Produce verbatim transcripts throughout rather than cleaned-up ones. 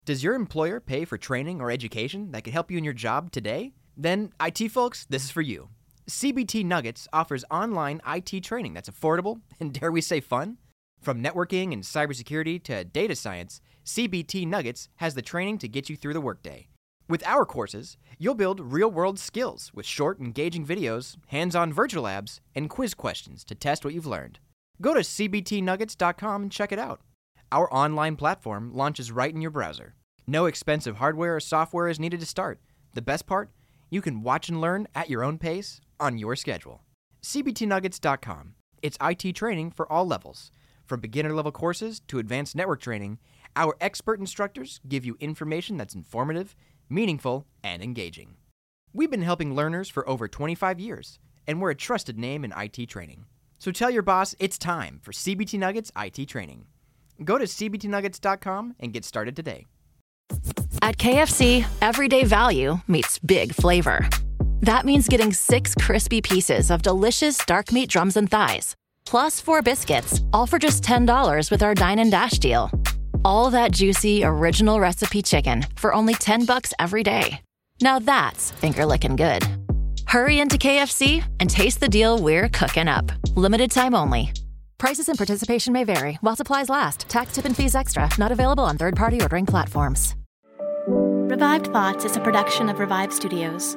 Does your employer pay for training or education that could help you in your job today? Then, I T folks, this is for you. C B T Nuggets offers online I T training that's affordable and, dare we say, fun. From networking and cybersecurity to data science, C B T Nuggets has the training to get you through the workday. With our courses, you'll build real-world skills with short, engaging videos, hands-on virtual labs, and quiz questions to test what you've learned. Go to c b t nuggets dot com and check it out. Our online platform launches right in your browser. No expensive hardware or software is needed to start. The best part? You can watch and learn at your own pace, on your schedule. c b t nuggets dot com. It's I T training for all levels. From beginner-level courses to advanced network training, our expert instructors give you information that's informative, meaningful, and engaging. We've been helping learners for over twenty-five years, and we're a trusted name in I T training. So tell your boss it's time for C B T Nuggets I T training. Go to c b t nuggets dot com and get started today. At K F C, everyday value meets big flavor. That means getting six crispy pieces of delicious dark meat drums and thighs, plus four biscuits, all for just ten dollars with our Dine and Dash deal. All that juicy, original recipe chicken for only ten bucks every day. Now that's finger-licking good. Hurry into K F C and taste the deal we're cooking up. Limited time only. Prices and participation may vary while supplies last. Tax, tip, and fees extra. Not available on third-party ordering platforms. Revived Thoughts is a production of Revive Studios.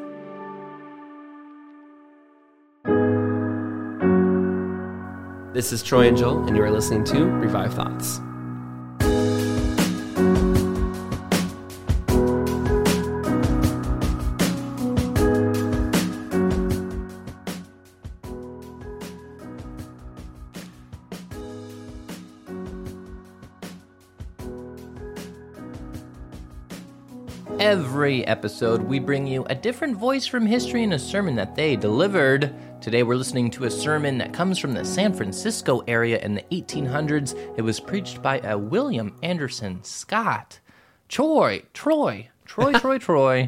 This is Troy and Joel, and you are listening to Revive Thoughts. Every episode, we bring you a different voice from history and a sermon that they delivered. Today, we're listening to a sermon that comes from the San Francisco area in the eighteen hundreds. It was preached by a William Anderson Scott. Troy, Troy, Troy, Troy, Troy.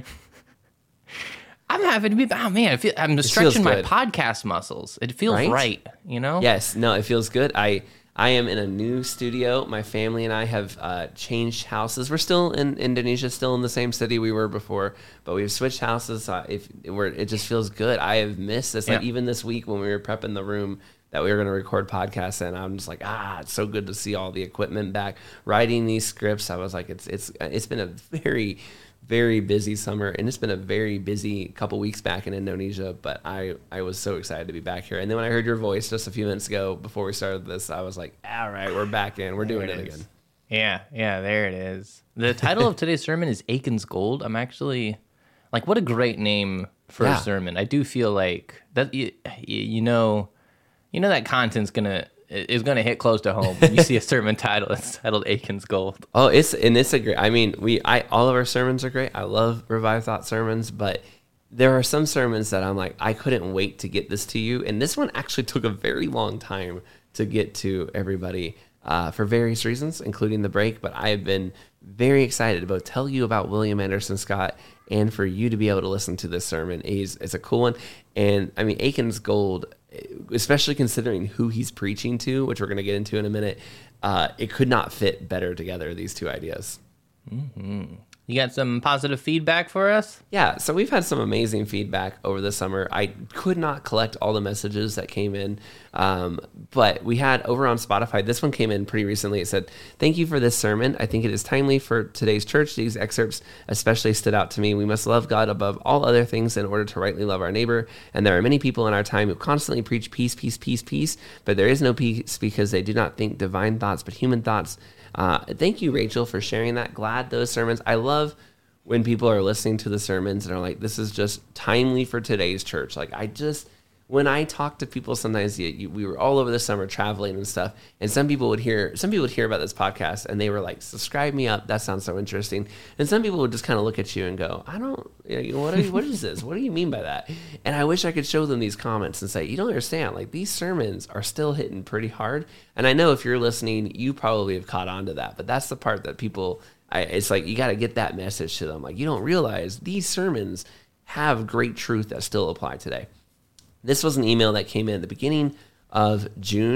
I'm having to be, oh man, I feel, I'm just stretching my podcast muscles. It feels right? right, you know? Yes, no, it feels good. I... I am in a new studio. My family and I have uh, changed houses. We're still in Indonesia, still in the same city we were before, but we've switched houses. Uh, if we're, it just feels good. I have missed this. Like yeah. Even this week when we were prepping the room that we were going to record podcasts in, I'm just like, ah, it's so good to see all the equipment back. Writing these scripts, I was like, it's it's it's been a very very busy summer, and it's been a very busy couple weeks back in Indonesia, but I, I was so excited to be back here. And then when I heard your voice just a few minutes ago before we started this, I was like, all right, we're back in. We're there doing it, it again. Yeah, yeah, there it is. The title of today's sermon is Achan's Gold. I'm actually, like, what a great name for yeah. a sermon. I do feel like, that you, you know, you know that content's going to, is going to hit close to home when you see a sermon title that's titled Achan's Gold. Oh, it's and it's a great. I mean, we I all of our sermons are great. I love Revive Thought sermons, but there are some sermons that I'm like, I couldn't wait to get this to you. And this one actually took a very long time to get to everybody uh, for various reasons, including the break. But I have been very excited to both tell you about William Anderson Scott and for you to be able to listen to this sermon. He's it's a cool one, and I mean, Achan's Gold, especially considering who he's preaching to, which we're going to get into in a minute, uh, it could not fit better together, these two ideas. Mm-hmm. You got some positive feedback for us? Yeah, so we've had some amazing feedback over the summer. I could not collect all the messages that came in, um, but we had over on Spotify, this one came in pretty recently. It said, thank you for this sermon. I think it is timely for today's church. These excerpts especially stood out to me. We must love God above all other things in order to rightly love our neighbor. And there are many people in our time who constantly preach peace, peace, peace, peace, but there is no peace because they do not think divine thoughts, but human thoughts. Uh, thank you, Rachel, for sharing that. Glad those sermons. I love when people are listening to the sermons and are like, this is just timely for today's church. Like, I just, when I talk to people, sometimes you, you, we were all over the summer traveling and stuff, and some people would hear, some people would hear about this podcast and they were like, subscribe me up. That sounds so interesting. And some people would just kind of look at you and go, I don't, you know, what, are you, what is this? What do you mean by that? And I wish I could show them these comments and say, you don't understand. Like, these sermons are still hitting pretty hard. And I know if you're listening, you probably have caught on to that, but that's the part that people, I, it's like, you got to get that message to them. Like, you don't realize these sermons have great truth that still apply today. This was an email that came in at the beginning of June,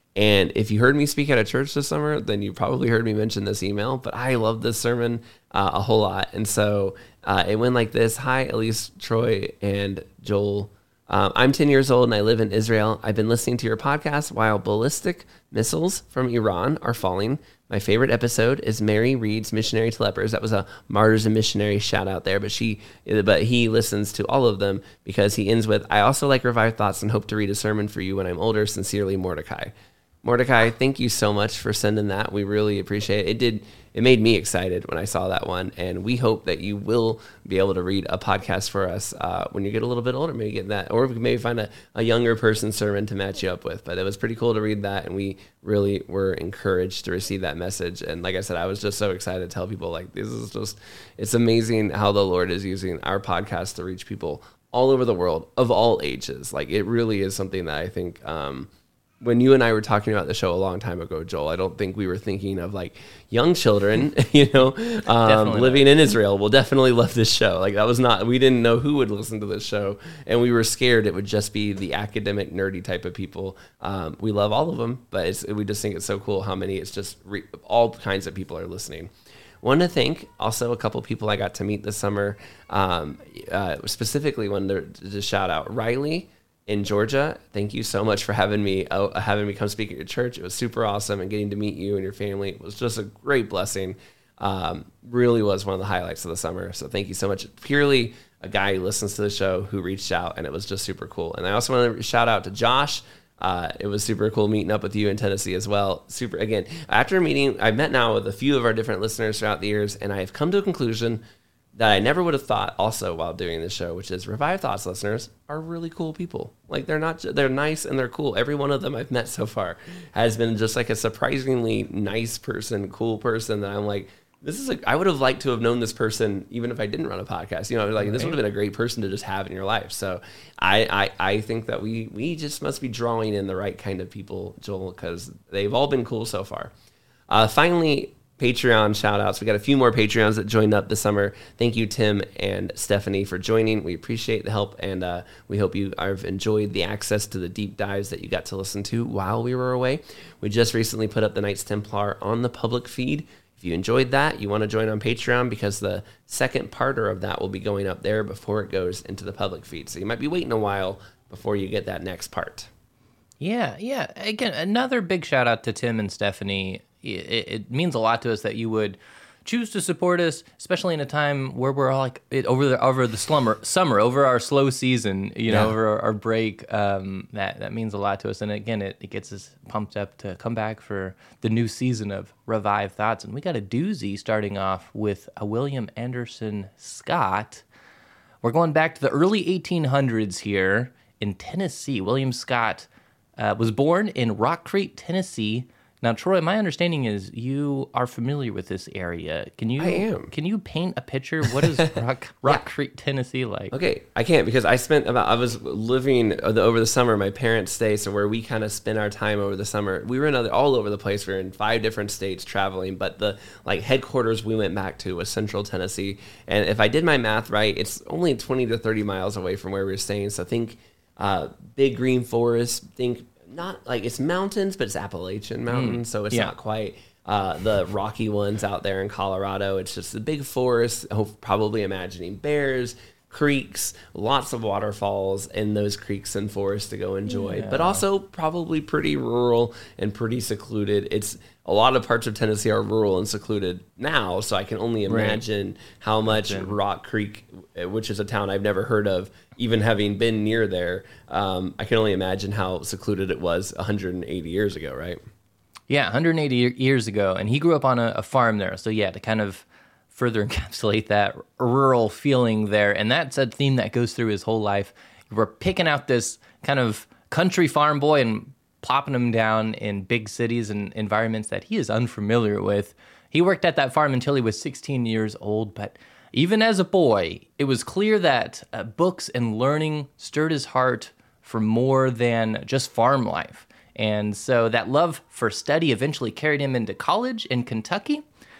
And if you heard me speak at a church this summer, then you probably heard me mention this email, but I love this sermon uh, a whole lot. And so uh, it went like this. Hi, Elise, Troy, and Joel. Um, I'm ten years old and I live in Israel. I've been listening to your podcast while ballistic missiles from Iran are falling. My favorite episode is Mary Reed's Missionary to Lepers. That was a Martyrs and Missionary shout out there, but she, but he listens to all of them because he ends with, I also like Revived Thoughts and hope to read a sermon for you when I'm older. Sincerely, Mordecai. Mordecai, thank you so much for sending that. We really appreciate it. It did. It made me excited when I saw that one, and we hope that you will be able to read a podcast for us uh, when you get a little bit older. Maybe get that, or we can maybe find a, a younger person's sermon to match you up with. But it was pretty cool to read that, and we really were encouraged to receive that message. And like I said, I was just so excited to tell people, like, this is just, it's amazing how the Lord is using our podcast to reach people all over the world of all ages. Like, it really is something that I think. Um, When you and I were talking about the show a long time ago, Joel, I don't think we were thinking of like young children, you know, um, living in Israel will definitely love this show. Like that was not, we didn't know who would listen to this show. And we were scared it would just be the academic, nerdy type of people. Um, we love all of them, but it's, we just think it's so cool how many, it's just re, all kinds of people are listening. Want to thank also a couple people I got to meet this summer. Um, uh, specifically wanted to, to shout out Riley in Georgia. Thank you so much for having me uh, having me come speak at your church. It was super awesome, and getting to meet you and your family was just a great blessing. Um, really was one of the highlights of the summer. So thank you so much. Purely a guy who listens to the show who reached out, and it was just super cool. And I also want to shout out to Josh. Uh, it was super cool meeting up with you in Tennessee as well. Super, again, after meeting, I've met now with a few of our different listeners throughout the years, and I've come to a conclusion that I never would have thought also while doing this show, which is Revived Thoughts listeners are really cool people. Like they're not, they're nice and they're cool. Every one of them I've met so far has been just like a surprisingly nice person, cool person that I'm like, this is like, I would have liked to have known this person even if I didn't run a podcast. You know, like this would have been a great person to just have in your life. So I, I, I think that we, we just must be drawing in the right kind of people, Joel, because they've all been cool so far. Uh, finally, Patreon shout outs. We got a few more Patreons that joined up this summer. Thank you, Tim and Stephanie, for joining. We appreciate the help, and uh, we hope you have enjoyed the access to the deep dives that you got to listen to while we were away. We just recently put up the Knights Templar on the public feed. If you enjoyed that, you want to join on Patreon because the second parter of that will be going up there before it goes into the public feed. So you might be waiting a while before you get that next part. Yeah, yeah. Again, another big shout out to Tim and Stephanie. It, it means a lot to us that you would choose to support us, especially in a time where we're all like it, over the over the slumber, summer, over our slow season, you know, yeah. over our, our break. Um, that that means a lot to us, and again, it, it gets us pumped up to come back for the new season of Revived Thoughts. And we got a doozy starting off with a William Anderson Scott. We're going back to the early eighteen hundreds here in Tennessee. William Scott uh, was born in Rock Creek, Tennessee. Now, Troy, my understanding is you are familiar with this area. Can you? I am. Can you paint a picture? What is Rock, Rock yeah. Creek, Tennessee like? Okay, I can't because I spent about, I was living over the summer, my parents' stay, so where we kind of spend our time over the summer. We were in other, all over the place. We were in five different states traveling, but the like headquarters we went back to was Central Tennessee. And if I did my math right, it's only twenty to thirty miles away from where we were staying. So think uh, big green forest, think not like it's mountains, but it's Appalachian mountains, mm, so it's yeah. not quite uh, the rocky ones out there in Colorado. It's just the big forest, probably imagining bears, creeks, lots of waterfalls in those creeks and forests to go enjoy, yeah. but also probably pretty rural and pretty secluded. It's a lot of parts of Tennessee are rural and secluded now, so I can only imagine right. how much yeah. Rock Creek, which is a town I've never heard of, even having been near there, um, I can only imagine how secluded it was one hundred eighty years ago, right? Yeah, one hundred eighty years ago, and he grew up on a, a farm there. So yeah, to kind of further encapsulate that rural feeling there, and that's a theme that goes through his whole life. We're picking out this kind of country farm boy and plopping him down in big cities and environments that he is unfamiliar with. He worked at that farm until he was sixteen years old, but even as a boy, it was clear that uh, books and learning stirred his heart for more than just farm life. And so that love for study eventually carried him into college in Kentucky.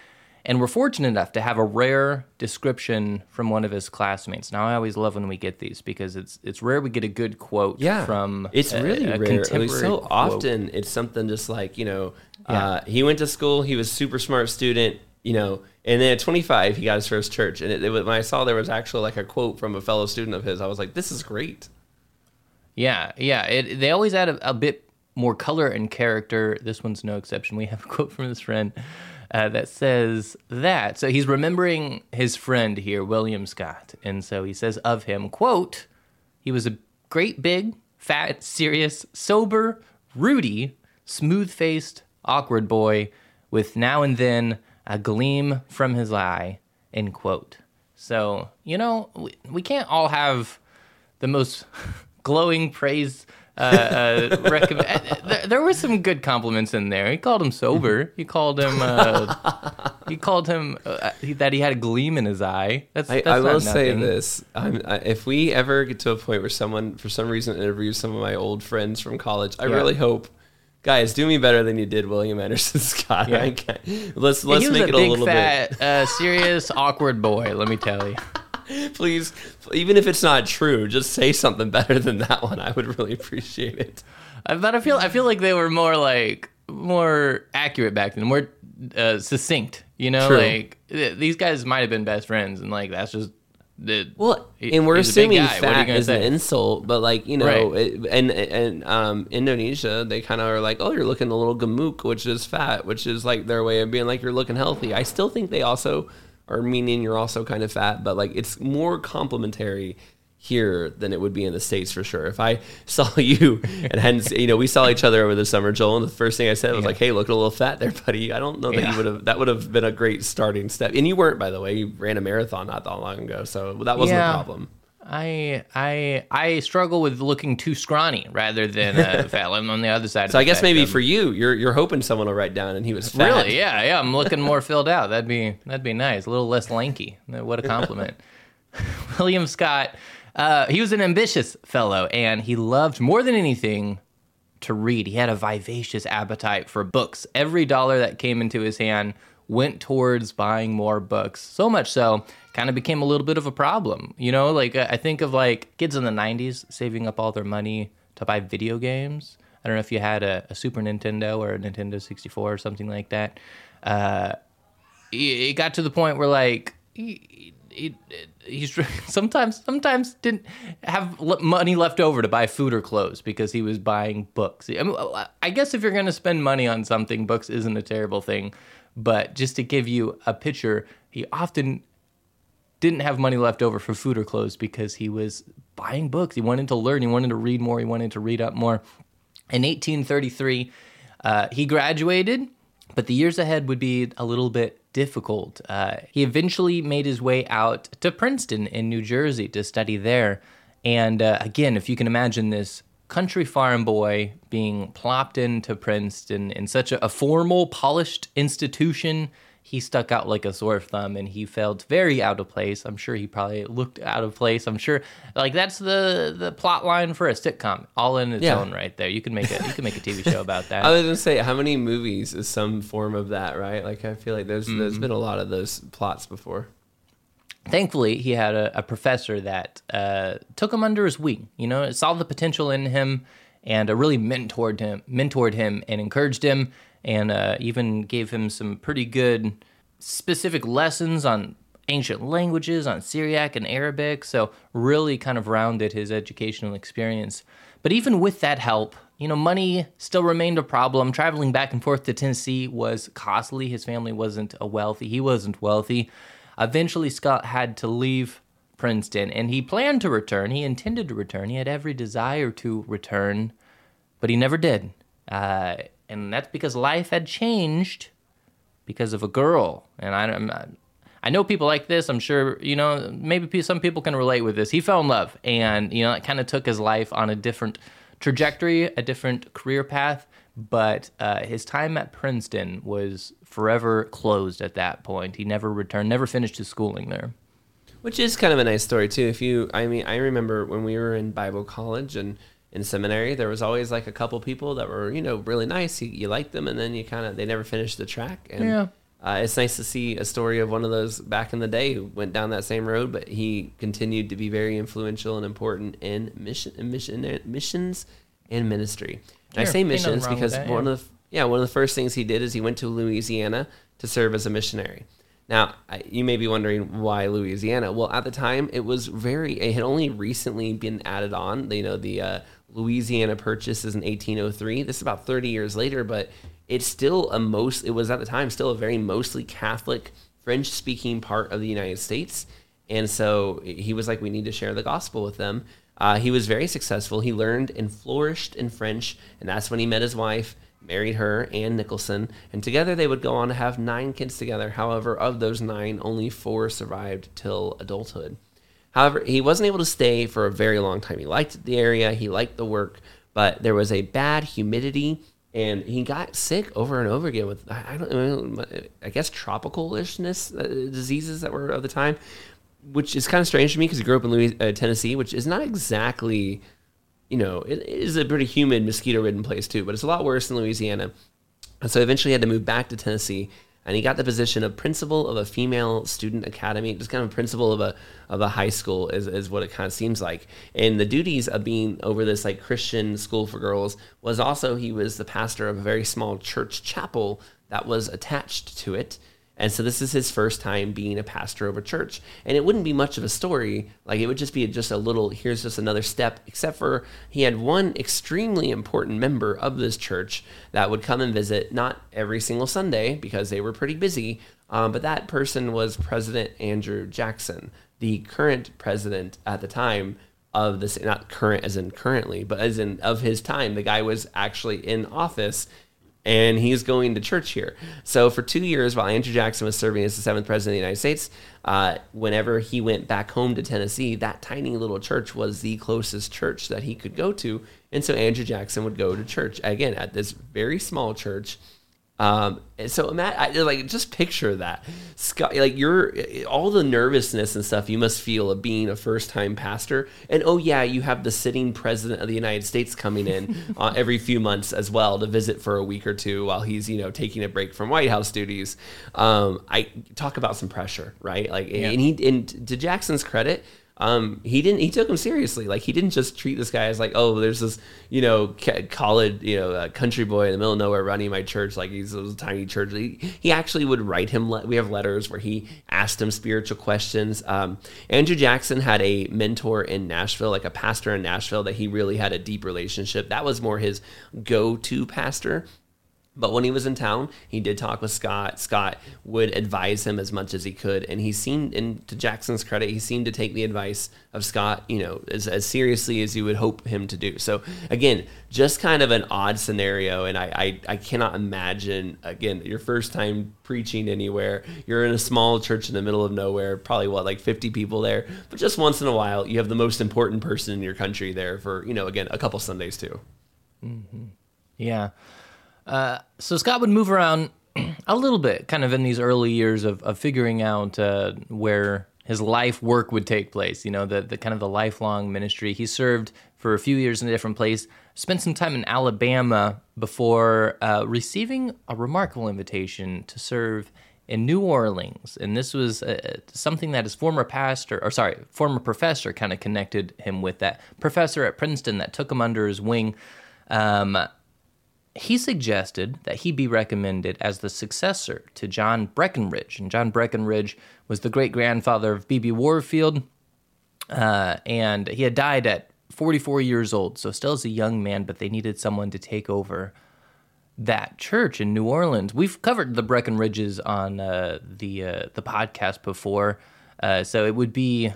And we're fortunate enough to have a rare description from one of his classmates. Now, I always love when we get these because it's it's rare we get a good quote yeah, from it's a, really a rare. contemporary So quote. often it's something just like, you know, Yeah. uh, he went to school, he was super smart student, you know, and then at twenty-five, he got his first church. And it, it was, when I saw there was actually like a quote from a fellow student of his, I was like, this is great. Yeah, yeah. It, they always add a, a bit more color and character. This one's no exception. We have a quote from his friend uh, that says that. So he's remembering his friend here, William Scott. And so he says of him, quote, he was a great big, fat, serious, sober, ruddy, smooth-faced, awkward boy with now and then a gleam from his eye, end quote. So, you know, we, we can't all have the most glowing praise. Uh, uh, recommend. There, there were some good compliments in there. He called him sober. He called him. Uh, he called him uh, he, that he had a gleam in his eye. That's. I, that's I not will say nothing. this: I'm, I, if we ever get to a point where someone, for some reason, interviews some of my old friends from college, I Yeah. really hope, guys, do me better than you did William Anderson Scott. Yeah. I can't- Let's Yeah, let's he was make a it a big, little fat, uh, serious, awkward boy. Let me tell you. bit. Please, even if it's not true, just say something better than that one. I would really appreciate it. Uh, But I feel I feel like they were more like more accurate back then, more uh, succinct. You know, True. like th- these guys might have been best friends, and like that's just the Well, he- and we're he's a big assuming guy. What are you fat gonna is an say? insult, but like you know, Right. it, and and um, Indonesia, they kind of are like, oh, you're looking a little gemuk, which is fat, which is like their way of being like you're looking healthy. I still think they also are meaning you're also kind of fat, but like it's more complimentary here than it would be in the States for sure. If I saw you and hadn't, you know, we saw each other over the summer, Joel, and the first thing I said was Yeah. like, hey, looking a little fat there, buddy. I don't know that Yeah. you would have, that would have been a great starting step. And you weren't, by the way, you ran a marathon not that long ago. So that wasn't Yeah. a problem. I I I struggle with looking too scrawny rather than uh, fat. I'm on the other side. So of I the guess maybe spectrum. for you, you're you're hoping someone will write down and he was fat. Really, yeah, yeah. I'm looking more filled out. That'd be that'd be nice. A little less lanky. What a compliment. William Scott, uh, he was an ambitious fellow, and he loved more than anything to read. He had a vivacious appetite for books. Every dollar that came into his hand went towards buying more books. So much so, kind of became a little bit of a problem. You know, like I think of like kids in the nineties saving up all their money to buy video games. I don't know if you had a, a Super Nintendo or a Nintendo sixty-four or something like that. Uh, it, it got to the point where like he, he, he's sometimes sometimes didn't have l- money left over to buy food or clothes because he was buying books. I mean, I guess if you're going to spend money on something, books isn't a terrible thing. But just to give you a picture, he often didn't have money left over for food or clothes because he was buying books. He wanted to learn. He wanted to read more. He wanted to read up more. In eighteen thirty-three, uh, he graduated, but the years ahead would be a little bit difficult. Uh, he eventually made his way out to Princeton in New Jersey to study there. And uh, again, if you can imagine this country farm boy being plopped into Princeton in such a, a formal, polished institution, he stuck out like a sore thumb and he felt very out of place. I'm sure he probably looked out of place. I'm sure, like that's the the plot line for a sitcom, all in its Yeah. own right there. You can make a you can make a T V show about that. I was gonna say, how many movies is some form of that, right? Like I feel like there's there's Mm-hmm. been a lot of those plots before. Thankfully, he had a, a professor that uh, took him under his wing. You know, saw the potential in him, and uh, really mentored him, mentored him, and encouraged him, and uh, even gave him some pretty good specific lessons on ancient languages, on Syriac and Arabic. So really, kind of rounded his educational experience. But even with that help, you know, money still remained a problem. Traveling back and forth to Tennessee was costly. His family wasn't a wealthy. He wasn't wealthy. Eventually, Scott had to leave Princeton, and he planned to return. He intended to return. He had every desire to return, but he never did. Uh, and that's because life had changed because of a girl. And I, I'm not, I know people like this. I'm sure, you know, maybe pe- some people can relate with this. He fell in love, and, you know, it kind of took his life on a different trajectory, a different career path. But uh, his time at Princeton was forever closed at that point. He never returned, never finished his schooling there. Which is kind of a nice story too. If you, I mean, I remember when we were in Bible college and in seminary, there was always like a couple people that were, you know, really nice. You, you liked them, and then you kind of, they never finished the track. And Yeah. uh, it's nice to see a story of one of those back in the day who went down that same road, but he continued to be very influential and important in mission, mission missions and ministry. And Sure, I say ain't nothing missions wrong because with that, one yeah. of the yeah one of the first things he did is he went to Louisiana to serve as a missionary. Now, I- you may be wondering why Louisiana. Well, at the time, it was very, it had only recently been added on. You know, the uh, Louisiana Purchase is in eighteen oh three. This is about thirty years later, but it's still a most, it was at the time still a very mostly Catholic, French-speaking part of the United States. And so he was like, we need to share the gospel with them. Uh, he was very successful. He learned and flourished in French, and that's when he met his wife, married her, Ann Nicholson, and together they would go on to have nine kids together. However, of those nine, only four survived till adulthood. However, he wasn't able to stay for a very long time. He liked the area, he liked the work, but there was a bad humidity, and he got sick over and over again with, I don't know, I guess tropical-ishness uh, diseases that were of the time, which is kind of strange to me because he grew up in Louis, uh, Tennessee, which is not exactly... You know, it is a pretty humid, mosquito-ridden place too, but it's a lot worse than Louisiana. And so eventually he had to move back to Tennessee, and he got the position of principal of a female student academy, just kind of principal of a of a high school is, is what it kind of seems like. And the duties of being over this like Christian school for girls was also he was the pastor of a very small church chapel that was attached to it. And so this is his first time being a pastor of a church. And it wouldn't be much of a story. Like it would just be just a little, here's just another step, except for he had one extremely important member of this church that would come and visit, not every single Sunday because they were pretty busy. Um, but that person was President Andrew Jackson, the current president at the time of this, not current as in currently, but as in of his time. The guy was actually in office, and he's going to church here. So for two years, while Andrew Jackson was serving as the seventh president of the United States, uh, whenever he went back home to Tennessee, that tiny little church was the closest church that he could go to. And so Andrew Jackson would go to church, again, at this very small church. Um, and so Matt, I, like, just picture that, Scott, like you're all the nervousness and stuff you must feel of being a first-time pastor, and oh yeah, you have the sitting president of the United States coming in uh, every few months as well to visit for a week or two while he's, you know, taking a break from White House duties. Um, I talk about some pressure, right? Like, yeah. and he, and to Jackson's credit, Um, he didn't. He took him seriously. Like he didn't just treat this guy as like, oh, there's this, you know, college, you know, uh, country boy in the middle of nowhere running my church. Like he's a tiny church. He, he actually would write him. Le- we have letters where he asked him spiritual questions. Um, Andrew Jackson had a mentor in Nashville, like a pastor in Nashville that he really had a deep relationship. That was more his go-to pastor. But when he was in town, he did talk with Scott. Scott would advise him as much as he could. And he seemed, and to Jackson's credit, he seemed to take the advice of Scott, you know, as, as seriously as you would hope him to do. So again, just kind of an odd scenario. And I, I, I cannot imagine, again, your first time preaching anywhere. You're in a small church in the middle of nowhere, probably what, like fifty people there. But just once in a while, you have the most important person in your country there for, you know, again, a couple Sundays too. Mm-hmm. Yeah. Uh, so Scott would move around a little bit, kind of in these early years of, of figuring out uh, where his life work would take place. You know, the the kind of the lifelong ministry. He served for a few years in a different place, spent some time in Alabama before uh, receiving a remarkable invitation to serve in New Orleans. And this was uh, something that his former pastor, or sorry, former professor kind of connected him with. That professor at Princeton that took him under his wing. Um, He suggested that he be recommended as the successor to John Breckinridge. And John Breckinridge was the great-grandfather of B B Warfield, uh, and he had died at forty-four years old, so still as a young man, but they needed someone to take over that church in New Orleans. We've covered the Breckinridges on uh, the uh, the podcast before, uh, so it would be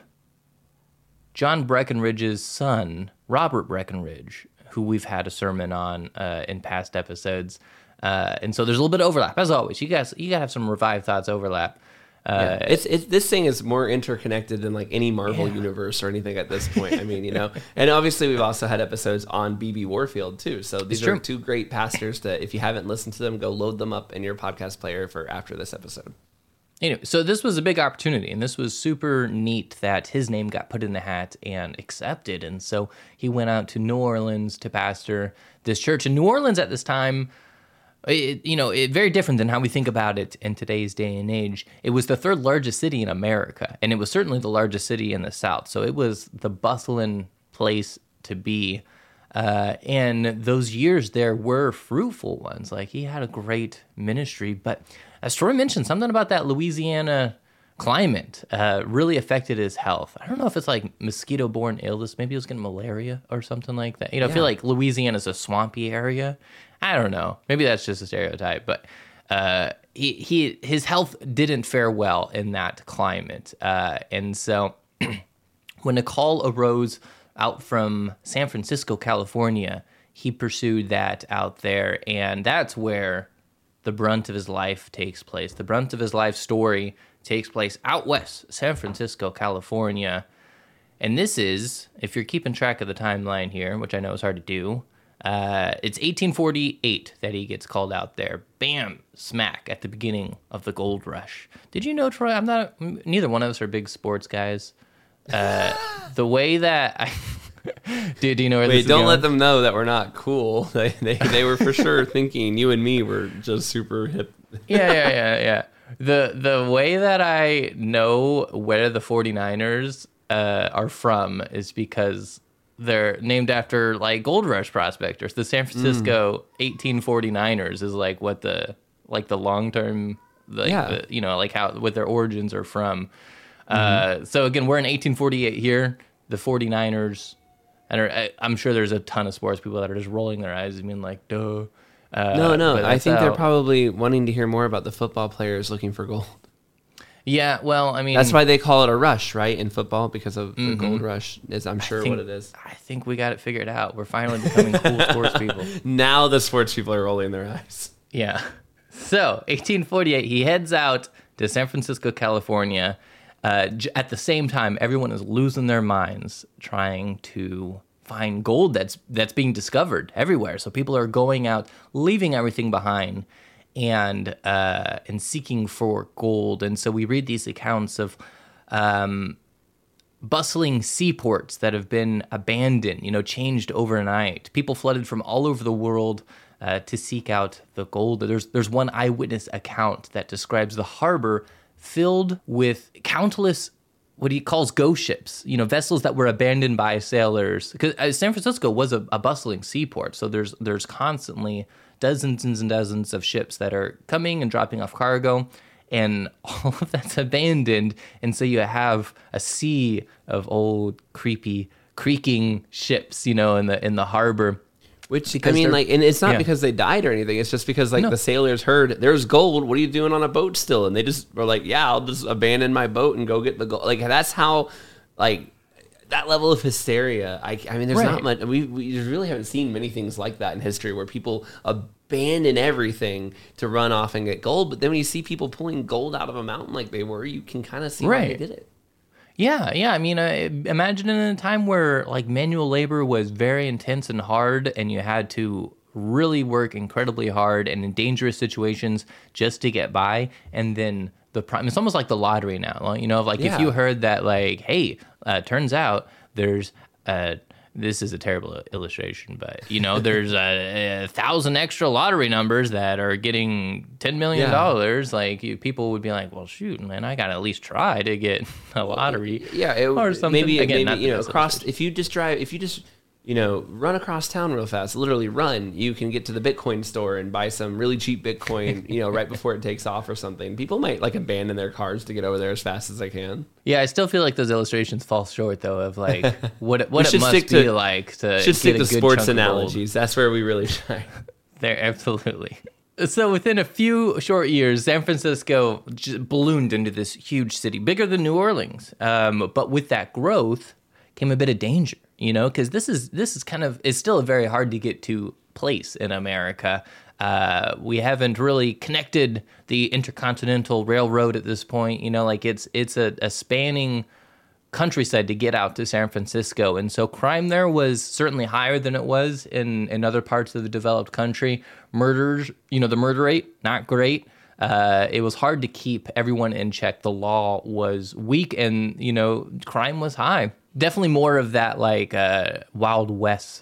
John Breckinridge's son, Robert Breckinridge, who we've had a sermon on uh, in past episodes. Uh, and so there's a little bit of overlap, as always. You guys, you got to have some Revived Thoughts overlap. Uh, yeah. It's it's this thing is more interconnected than like any Marvel yeah. universe or anything at this point. I mean, you know, and obviously we've also had episodes on B B Warfield too. So these it's are true. two great pastors that if you haven't listened to them, go load them up in your podcast player for after this episode. Anyway, so this was a big opportunity, and this was super neat that his name got put in the hat and accepted. And so he went out to New Orleans to pastor this church. And New Orleans at this time, It, you know, it, very different than how we think about it in today's day and age. It was the third largest city in America, and it was certainly the largest city in the South. So it was the bustling place to be. Uh, and those years there were fruitful ones. Like, he had a great ministry. But as Troy mentioned, something about that Louisiana climate uh, really affected his health. I don't know if it's like mosquito-borne illness. Maybe he was getting malaria or something like that. You know, yeah. I feel like Louisiana's a swampy area. I don't know. Maybe that's just a stereotype. But uh, he, he his health didn't fare well in that climate. Uh, and so when a call arose out from San Francisco, California, he pursued that out there. And that's where the brunt of his life takes place. The brunt of his life story takes place out west, San Francisco, California. And this is, if you're keeping track of the timeline here, which I know is hard to do, uh, it's eighteen forty-eight that he gets called out there. Bam, smack at the beginning of the gold rush. Did you know, Troy? I'm not, neither one of us are big sports guys. Uh, the way that I... do, do you know where Wait, this is don't going? let them know that we're not cool. They, they, they were for sure thinking you and me were just super hip. yeah, yeah, yeah, yeah. The the way that I know where the 49ers uh, are from is because they're named after like gold rush prospectors. The San Francisco mm. eighteen forty-niners is like what the like the long term like yeah. the, you know like how what their origins are from. Mm-hmm. Uh, so again, we're in eighteen forty-eight here. The 49ers, and I, I'm sure there's a ton of sports people that are just rolling their eyes and being like, duh. Uh, no, no, I think how, they're probably wanting to hear more about the football players looking for gold. Yeah, well, I mean... That's why they call it a rush, right, in football, because of mm-hmm. the gold rush, is I'm sure think, what it is. I think we got it figured out. We're finally becoming cool sports people. Now the sports people are rolling their eyes. Yeah. So, eighteen forty-eight, he heads out to San Francisco, California. Uh, at the same time, everyone is losing their minds trying to find gold that's that's being discovered everywhere. So people are going out, leaving everything behind, and uh, and seeking for gold. And so we read these accounts of um, bustling seaports that have been abandoned, you know, changed overnight. People flooded from all over the world uh, to seek out the gold. There's there's one eyewitness account that describes the harbor filled with countless what he calls ghost ships, you know, vessels that were abandoned by sailors. Because San Francisco was a, a bustling seaport, so there's there's constantly dozens and dozens of ships that are coming and dropping off cargo, and all of that's abandoned. And so you have a sea of old, creepy, creaking ships, you know, in the in the harbor. Which, I mean, like, and it's not yeah. because they died or anything. It's just because, like, no. the sailors heard, there's gold. What are you doing on a boat still? And they just were like, yeah, I'll just abandon my boat and go get the gold. Like, that's how, like, that level of hysteria. I, I mean, there's right. not much. We, we really haven't seen many things like that in history where people abandon everything to run off and get gold. But then when you see people pulling gold out of a mountain like they were, you can kind of see right. why they did it. Yeah, yeah. I mean, uh, imagine in a time where like manual labor was very intense and hard, and you had to really work incredibly hard and in dangerous situations just to get by. And then the prime, it's almost like the lottery now. You know, like yeah. if you heard that, like, hey, uh, turns out there's uh, this is a terrible illustration, but you know, there's a, a thousand extra lottery numbers that are getting ten million dollars. Yeah. Like you, people would be like, well, shoot, man, I got to at least try to get a lottery. Yeah. It, or something. Maybe, Again, maybe you know, across, if you just drive, if you just, you know, run across town real fast, literally run, you can get to the Bitcoin store and buy some really cheap Bitcoin, you know, right before it takes off or something. People might like abandon their cars to get over there as fast as they can. Yeah, I still feel like those illustrations fall short though of like what what it must be to, like to should get stick a to good sports chunk analogies. That's where we really shine. There, absolutely. So within a few short years, San Francisco j- ballooned into this huge city, bigger than New Orleans. Um, but with that growth came a bit of danger. You know, because this is this is kind of it's still a very hard to get to place in America. Uh, we haven't really connected the Intercontinental Railroad at this point. You know, like it's it's a, a spanning countryside to get out to San Francisco, and so crime there was certainly higher than it was in in other parts of the developed country. Murders, you know, the murder rate not great. Uh, it was hard to keep everyone in check. The law was weak, and you know, crime was high. Definitely more of that like uh, Wild West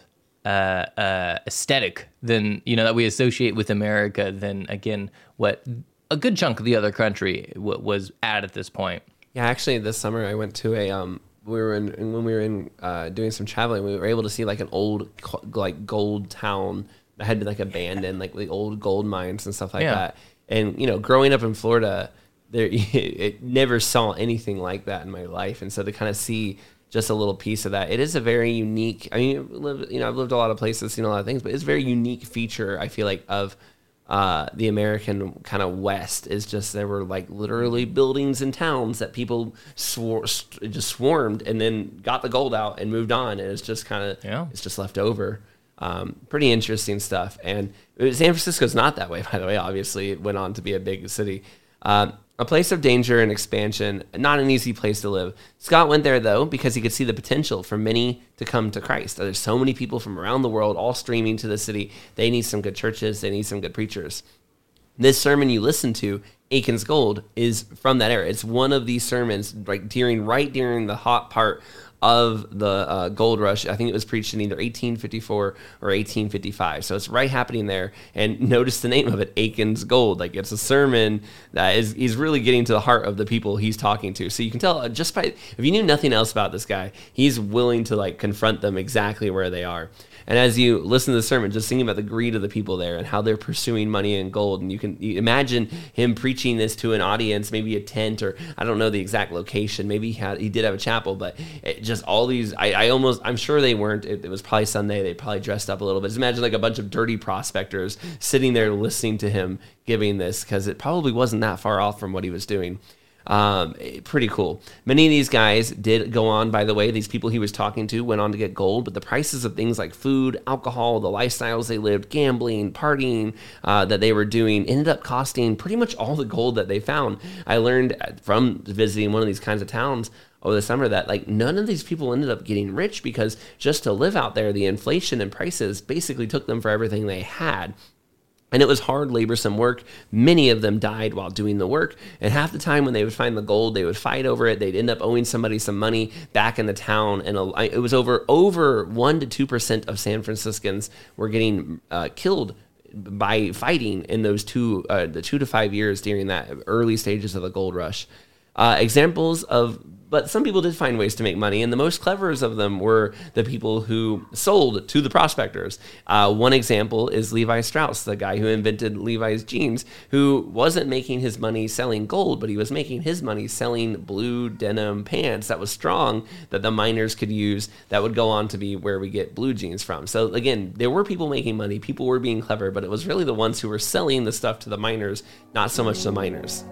uh, uh, aesthetic than, you know, that we associate with America than, again, what a good chunk of the other country w- was at at this point. Yeah, actually, this summer I went to a, um, we were in, when we were in uh, doing some traveling, we were able to see like an old, like gold town that had been like abandoned, like the old gold mines and stuff like Yeah. that. And, you know, growing up in Florida, there, it never saw anything like that in my life. And so to kind of see just a little piece of that, it is a very unique, I mean, live, you know, I've lived a lot of places, seen a lot of things, but it's a very unique feature, I feel like, of uh, the American kind of West, is just there were like literally buildings and towns that people swore, just swarmed and then got the gold out and moved on. And it's just kind of, Yeah. it's just left over. Um, pretty interesting stuff. And San Francisco's not that way, by the way. Obviously, it went on to be a big city. Um, a place of danger and expansion, not an easy place to live. Scott went there, though, because he could see the potential for many to come to Christ. There's so many people from around the world all streaming to the city. They need some good churches. They need some good preachers. This sermon you listen to, Aiken's Gold, is from that era. It's one of these sermons like during right during the hot part of the uh, gold rush. I think it was preached in either eighteen fifty-four or eighteen fifty-five. So it's right happening there. And notice the name of it, Aiken's Gold. Like, it's a sermon that is, he's really getting to the heart of the people he's talking to. So you can tell just by, if you knew nothing else about this guy, he's willing to like confront them exactly where they are. And as you listen to the sermon, just thinking about the greed of the people there and how they're pursuing money and gold. And you can you imagine him preaching this to an audience, maybe a tent, or I don't know the exact location. Maybe he had he did have a chapel, but it just all these, I, I almost, I'm sure they weren't, it, it was probably Sunday. They probably dressed up a little bit. Just imagine like a bunch of dirty prospectors sitting there listening to him giving this, because it probably wasn't that far off from what he was doing. Um, pretty cool. Many of these guys did go on, by the way, these people he was talking to went on to get gold, but the prices of things like food, alcohol, the lifestyles they lived, gambling, partying, uh, that they were doing ended up costing pretty much all the gold that they found. I learned from visiting one of these kinds of towns over the summer that like none of these people ended up getting rich, because just to live out there, the inflation and prices basically took them for everything they had. And it was hard, laborsome work. Many of them died while doing the work. And half the time when they would find the gold, they would fight over it. They'd end up owing somebody some money back in the town. And it was over over one to two percent of San Franciscans were getting uh, killed by fighting in those two, uh, the two to five years during that early stages of the gold rush. Uh, examples of, but some people did find ways to make money, and the most cleverest of them were the people who sold to the prospectors. Uh, one example is Levi Strauss, the guy who invented Levi's jeans, who wasn't making his money selling gold, but he was making his money selling blue denim pants that was strong, that the miners could use, that would go on to be where we get blue jeans from. So again, there were people making money, people were being clever, but it was really the ones who were selling the stuff to the miners, not so much the miners.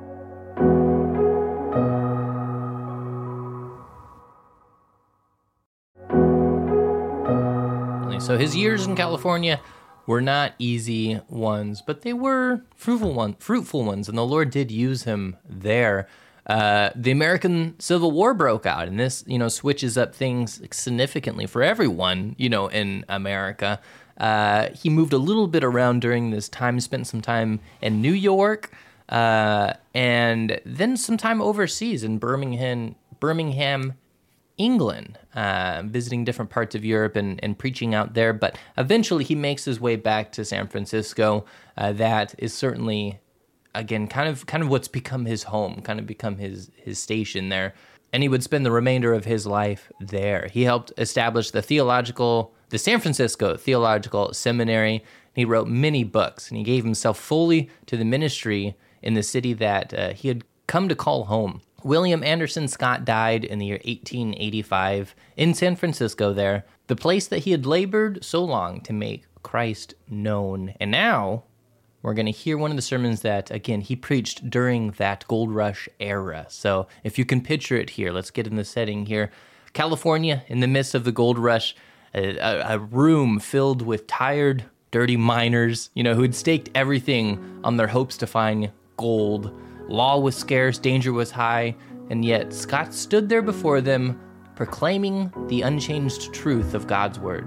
So his years in California were not easy ones, but they were fruitful one, fruitful ones, and the Lord did use him there. Uh, the American Civil War broke out, and this, you know, switches up things significantly for everyone, you know, in America. Uh, he moved a little bit around during this time, spent some time in New York, uh, and then some time overseas in Birmingham, Birmingham, England, uh, visiting different parts of Europe and, and preaching out there. But eventually he makes his way back to San Francisco. Uh, that is certainly, again, kind of kind of what's become his home, kind of become his, his station there. And he would spend the remainder of his life there. He helped establish the theological, the San Francisco Theological Seminary. He wrote many books, and he gave himself fully to the ministry in the city that uh, he had come to call home. William Anderson Scott died in the year eighteen eighty-five in San Francisco there, the place that he had labored so long to make Christ known. And now we're going to hear one of the sermons that, again, he preached during that gold rush era. So if you can picture it here, let's get in the setting here. California, in the midst of the gold rush, a, a, a room filled with tired, dirty miners, you know, who had staked everything on their hopes to find gold. Law was scarce, danger was high, and yet Scott stood there before them, proclaiming the unchanged truth of God's word.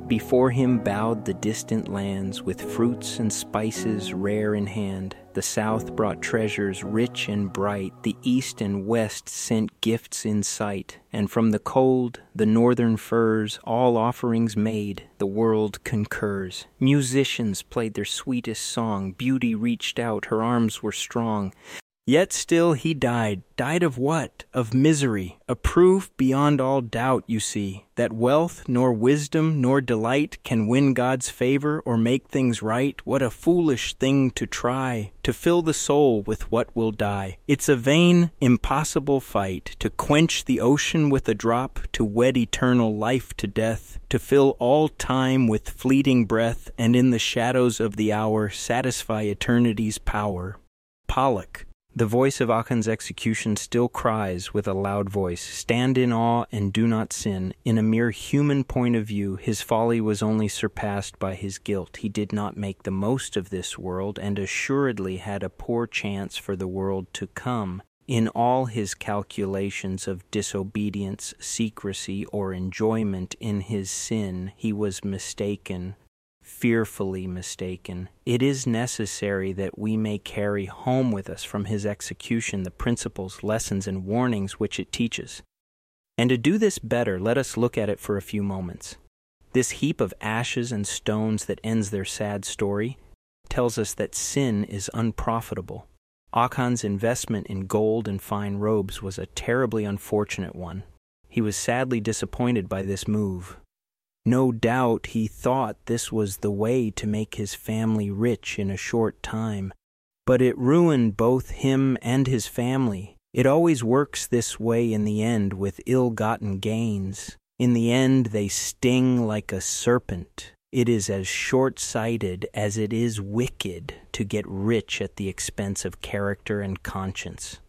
Before him bowed the distant lands, with fruits and spices rare in hand. The south brought treasures rich and bright, the east and west sent gifts in sight, and from the cold, the northern firs, all offerings made, the world concurs. Musicians played their sweetest song, beauty reached out, her arms were strong. Yet still he died. Died of what? Of misery. A proof beyond all doubt, you see, that wealth nor wisdom nor delight can win God's favor or make things right. What a foolish thing to try, to fill the soul with what will die. It's a vain, impossible fight, to quench the ocean with a drop, to wed eternal life to death, to fill all time with fleeting breath, and in the shadows of the hour satisfy eternity's power. Pollock. The voice of Achan's execution still cries with a loud voice, "Stand in awe and do not sin." In a mere human point of view, his folly was only surpassed by his guilt. He did not make the most of this world, and assuredly had a poor chance for the world to come. In all his calculations of disobedience, secrecy, or enjoyment in his sin, he was mistaken. Fearfully mistaken. It is necessary that we may carry home with us from his execution the principles, lessons, and warnings which it teaches. And to do this better, let us look at it for a few moments. This heap of ashes and stones that ends their sad story tells us that sin is unprofitable. Achan's investment in gold and fine robes was a terribly unfortunate one. He was sadly disappointed by this move. No doubt he thought this was the way to make his family rich in a short time, but it ruined both him and his family. It always works this way in the end with ill-gotten gains. In the end they sting like a serpent. It is as short-sighted as it is wicked to get rich at the expense of character and conscience.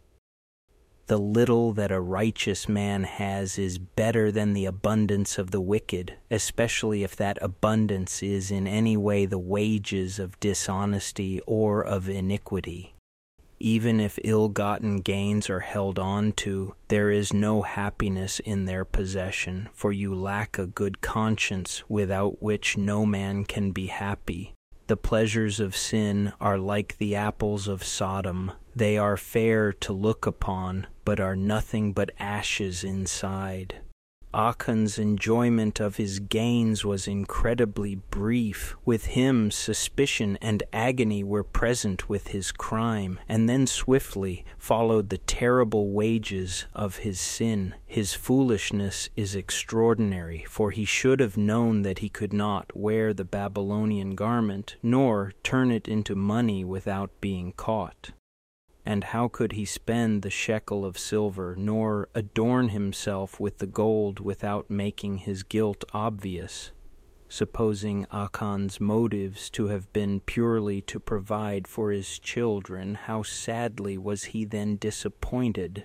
The little that a righteous man has is better than the abundance of the wicked, especially if that abundance is in any way the wages of dishonesty or of iniquity. Even if ill-gotten gains are held on to, there is no happiness in their possession, for you lack a good conscience without which no man can be happy. The pleasures of sin are like the apples of Sodom. They are fair to look upon, but are nothing but ashes inside. Achan's enjoyment of his gains was incredibly brief. With him, suspicion and agony were present with his crime, and then swiftly followed the terrible wages of his sin. His foolishness is extraordinary, for he should have known that he could not wear the Babylonian garment, nor turn it into money without being caught. And how could he spend the shekel of silver, nor adorn himself with the gold without making his guilt obvious? Supposing Achan's motives to have been purely to provide for his children, how sadly was he then disappointed?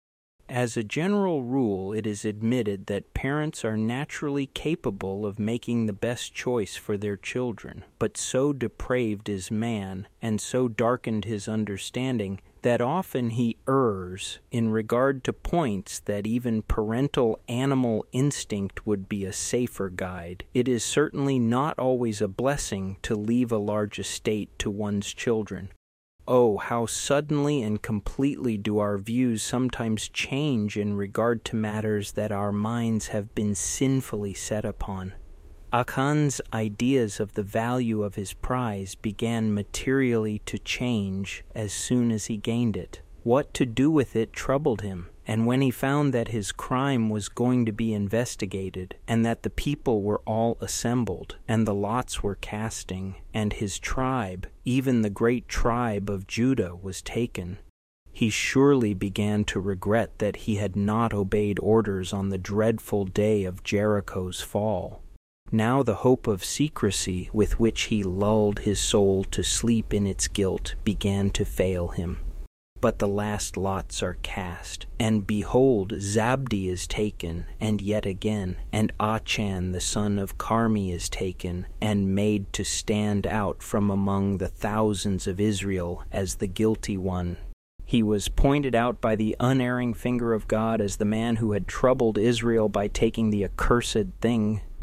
As a general rule, it is admitted that parents are naturally capable of making the best choice for their children, but so depraved is man, and so darkened his understanding, that often he errs in regard to points that even parental animal instinct would be a safer guide. It is certainly not always a blessing to leave a large estate to one's children. Oh, how suddenly and completely do our views sometimes change in regard to matters that our minds have been sinfully set upon. Achan's ideas of the value of his prize began materially to change as soon as he gained it. What to do with it troubled him, and when he found that his crime was going to be investigated, and that the people were all assembled, and the lots were casting, and his tribe, even the great tribe of Judah, was taken, he surely began to regret that he had not obeyed orders on the dreadful day of Jericho's fall. Now the hope of secrecy with which he lulled his soul to sleep in its guilt began to fail him. But the last lots are cast, and behold, Zabdi is taken, and yet again, and Achan the son of Carmi is taken, and made to stand out from among the thousands of Israel as the guilty one. He was pointed out by the unerring finger of God as the man who had troubled Israel by taking the accursed thing.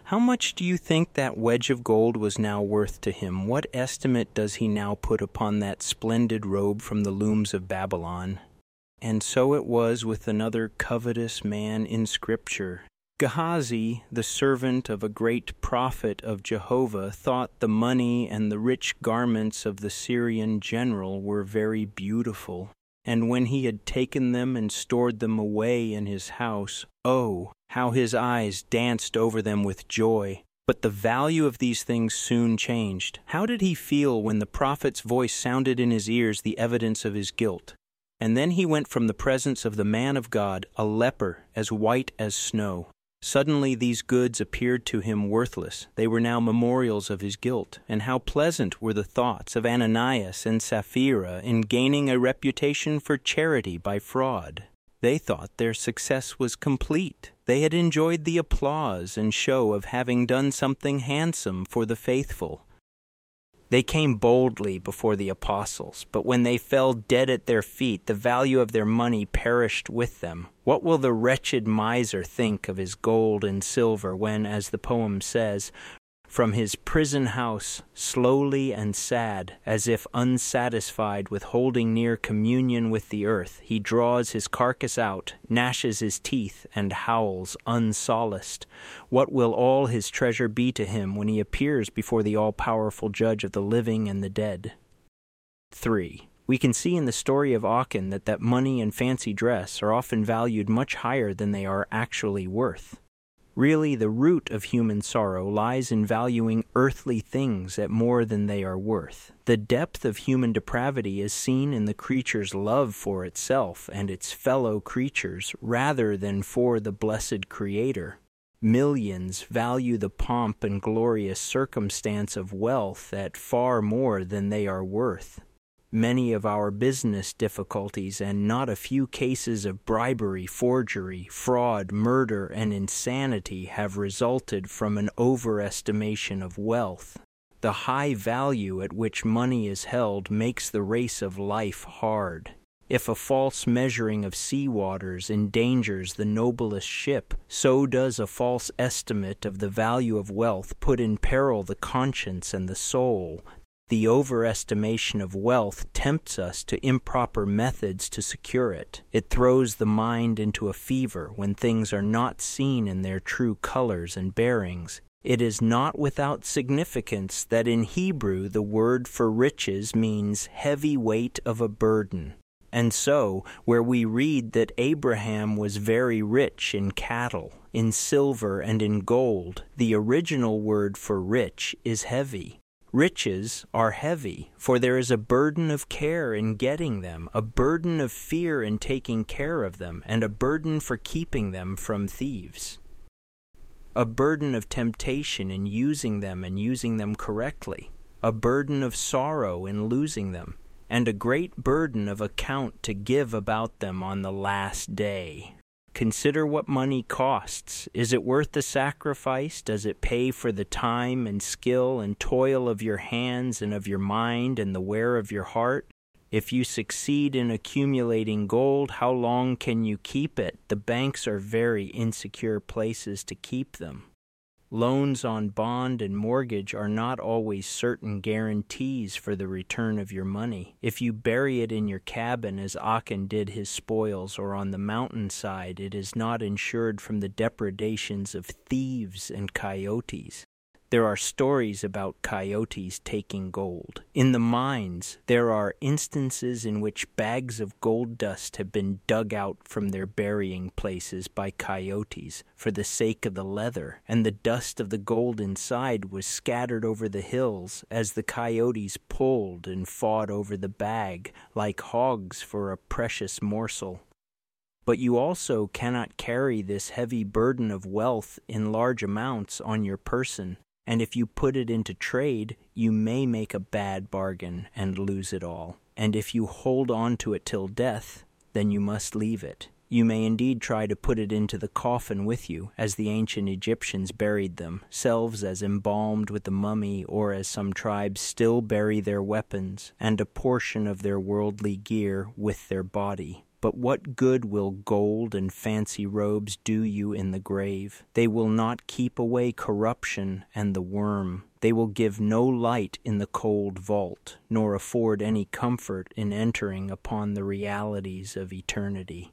How much do you think that wedge of gold was now worth to him? What estimate does he now put upon that splendid robe from the looms of Babylon? And so it was with another covetous man in Scripture. Gehazi, the servant of a great prophet of Jehovah, thought the money and the rich garments of the Syrian general were very beautiful. And when he had taken them and stored them away in his house, oh, how his eyes danced over them with joy. But the value of these things soon changed. How did he feel when the prophet's voice sounded in his ears the evidence of his guilt? And then he went from the presence of the man of God, a leper as white as snow. Suddenly these goods appeared to him worthless. They were now memorials of his guilt. And how pleasant were the thoughts of Ananias and Sapphira in gaining a reputation for charity by fraud. They thought their success was complete. They had enjoyed the applause and show of having done something handsome for the faithful. They came boldly before the apostles, but when they fell dead at their feet, the value of their money perished with them. What will the wretched miser think of his gold and silver when, as the poem says, from his prison house, slowly and sad, as if unsatisfied with holding near communion with the earth, he draws his carcass out, gnashes his teeth, and howls unsolaced? What will all his treasure be to him when he appears before the all-powerful judge of the living and the dead? three. We can see in the story of Achan that that money and fancy dress are often valued much higher than they are actually worth. Really, the root of human sorrow lies in valuing earthly things at more than they are worth. The depth of human depravity is seen in the creature's love for itself and its fellow creatures rather than for the blessed Creator. Millions value the pomp and glorious circumstance of wealth at far more than they are worth. Many of our business difficulties and not a few cases of bribery, forgery, fraud, murder, and insanity have resulted from an overestimation of wealth. The high value at which money is held makes the race of life hard. If a false measuring of sea waters endangers the noblest ship, so does a false estimate of the value of wealth put in peril the conscience and the soul. The overestimation of wealth tempts us to improper methods to secure it. It throws the mind into a fever when things are not seen in their true colors and bearings. It is not without significance that in Hebrew the word for riches means heavy weight of a burden. And so, where we read that Abraham was very rich in cattle, in silver, and in gold, the original word for rich is heavy. Riches are heavy, for there is a burden of care in getting them, a burden of fear in taking care of them, and a burden for keeping them from thieves. A burden of temptation in using them and using them correctly, a burden of sorrow in losing them, and a great burden of account to give about them on the last day. Consider what money costs. Is it worth the sacrifice? Does it pay for the time and skill and toil of your hands and of your mind and the wear of your heart? If you succeed in accumulating gold, how long can you keep it? The banks are very insecure places to keep them. Loans on bond and mortgage are not always certain guarantees for the return of your money. If you bury it in your cabin as Achan did his spoils or on the mountainside, it is not insured from the depredations of thieves and coyotes. There are stories about coyotes taking gold. In the mines, there are instances in which bags of gold dust have been dug out from their burying places by coyotes for the sake of the leather, and the dust of the gold inside was scattered over the hills as the coyotes pulled and fought over the bag like hogs for a precious morsel. But you also cannot carry this heavy burden of wealth in large amounts on your person. And if you put it into trade, you may make a bad bargain and lose it all. And if you hold on to it till death, then you must leave it. You may indeed try to put it into the coffin with you, as the ancient Egyptians buried them, selves as embalmed with the mummy, or as some tribes still bury their weapons, and a portion of their worldly gear with their body. But what good will gold and fancy robes do you in the grave? They will not keep away corruption and the worm. They will give no light in the cold vault, nor afford any comfort in entering upon the realities of eternity.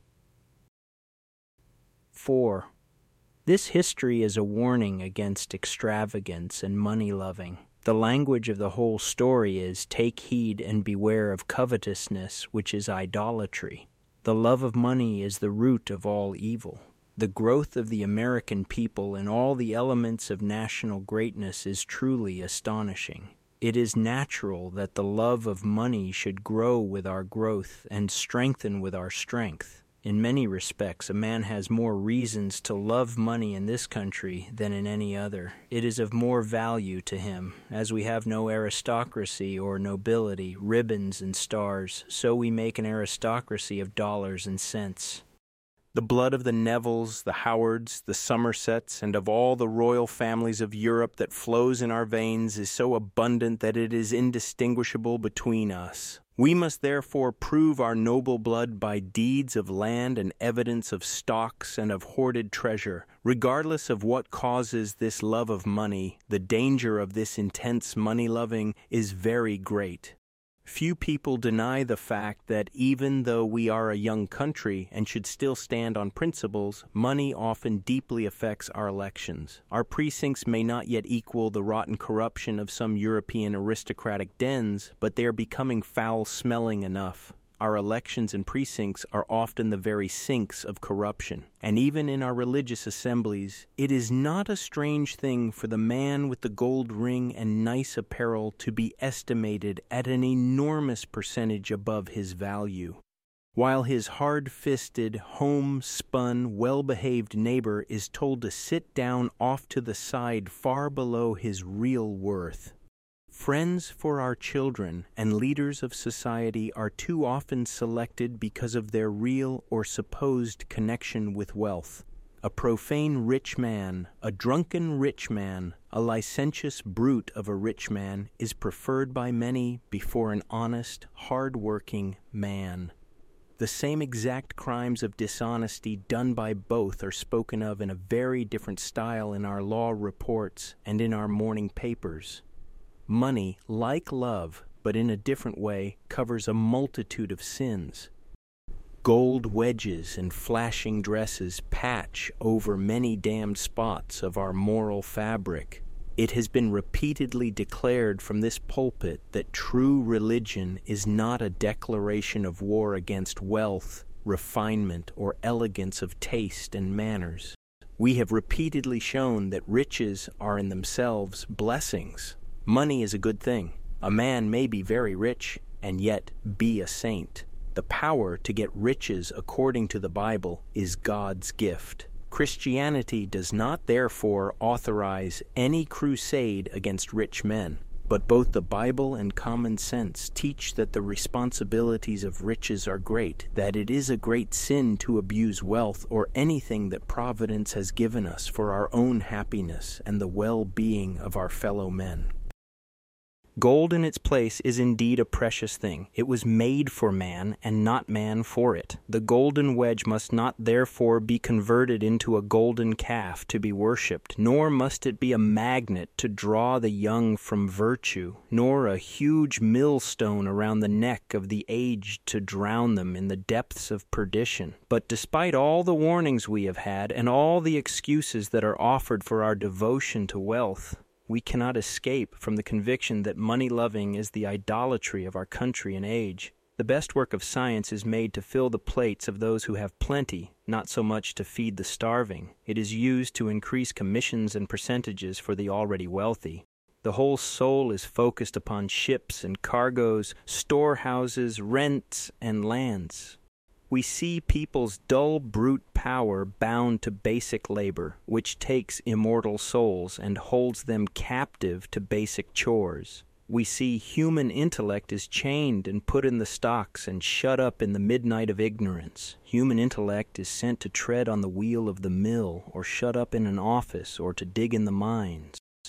four. This history is a warning against extravagance and money-loving. The language of the whole story is, "Take heed and beware of covetousness, which is idolatry." The love of money is the root of all evil. The growth of the American people in all the elements of national greatness is truly astonishing. It is natural that the love of money should grow with our growth and strengthen with our strength. In many respects, a man has more reasons to love money in this country than in any other. It is of more value to him. As we have no aristocracy or nobility, ribbons and stars, so we make an aristocracy of dollars and cents. The blood of the Nevilles, the Howards, the Somersets, and of all the royal families of Europe that flows in our veins is so abundant that it is indistinguishable between us. We must therefore prove our noble blood by deeds of land and evidence of stocks and of hoarded treasure. Regardless of what causes this love of money, the danger of this intense money-loving is very great. Few people deny the fact that even though we are a young country and should still stand on principles, money often deeply affects our elections. Our precincts may not yet equal the rotten corruption of some European aristocratic dens, but they are becoming foul-smelling enough. Our elections and precincts are often the very sinks of corruption. And even in our religious assemblies, it is not a strange thing for the man with the gold ring and nice apparel to be estimated at an enormous percentage above his value, while his hard-fisted, home-spun, well-behaved neighbor is told to sit down off to the side far below his real worth. Friends for our children and leaders of society are too often selected because of their real or supposed connection with wealth. A profane rich man, a drunken rich man, a licentious brute of a rich man is preferred by many before an honest, hard-working man. The same exact crimes of dishonesty done by both are spoken of in a very different style in our law reports and in our morning papers. Money, like love, but in a different way, covers a multitude of sins. Gold wedges and flashing dresses patch over many damned spots of our moral fabric. It has been repeatedly declared from this pulpit that true religion is not a declaration of war against wealth, refinement, or elegance of taste and manners. We have repeatedly shown that riches are in themselves blessings. Money is a good thing. A man may be very rich and yet be a saint. The power to get riches according to the Bible is God's gift. Christianity does not therefore authorize any crusade against rich men, but both the Bible and common sense teach that the responsibilities of riches are great, that it is a great sin to abuse wealth or anything that Providence has given us for our own happiness and the well-being of our fellow men. Gold in its place is indeed a precious thing. It was made for man, and not man for it. The golden wedge must not therefore be converted into a golden calf to be worshipped, nor must it be a magnet to draw the young from virtue, nor a huge millstone around the neck of the aged to drown them in the depths of perdition. But despite all the warnings we have had, and all the excuses that are offered for our devotion to wealth, we cannot escape from the conviction that money-loving is the idolatry of our country and age. The best work of science is made to fill the plates of those who have plenty, not so much to feed the starving. It is used to increase commissions and percentages for the already wealthy. The whole soul is focused upon ships and cargoes, storehouses, rents, and lands. We see people's dull brute power bound to basic labor, which takes immortal souls and holds them captive to basic chores. We see human intellect is chained and put in the stocks and shut up in the midnight of ignorance. Human intellect is sent to tread on the wheel of the mill, or shut up in an office, or to dig in the mines.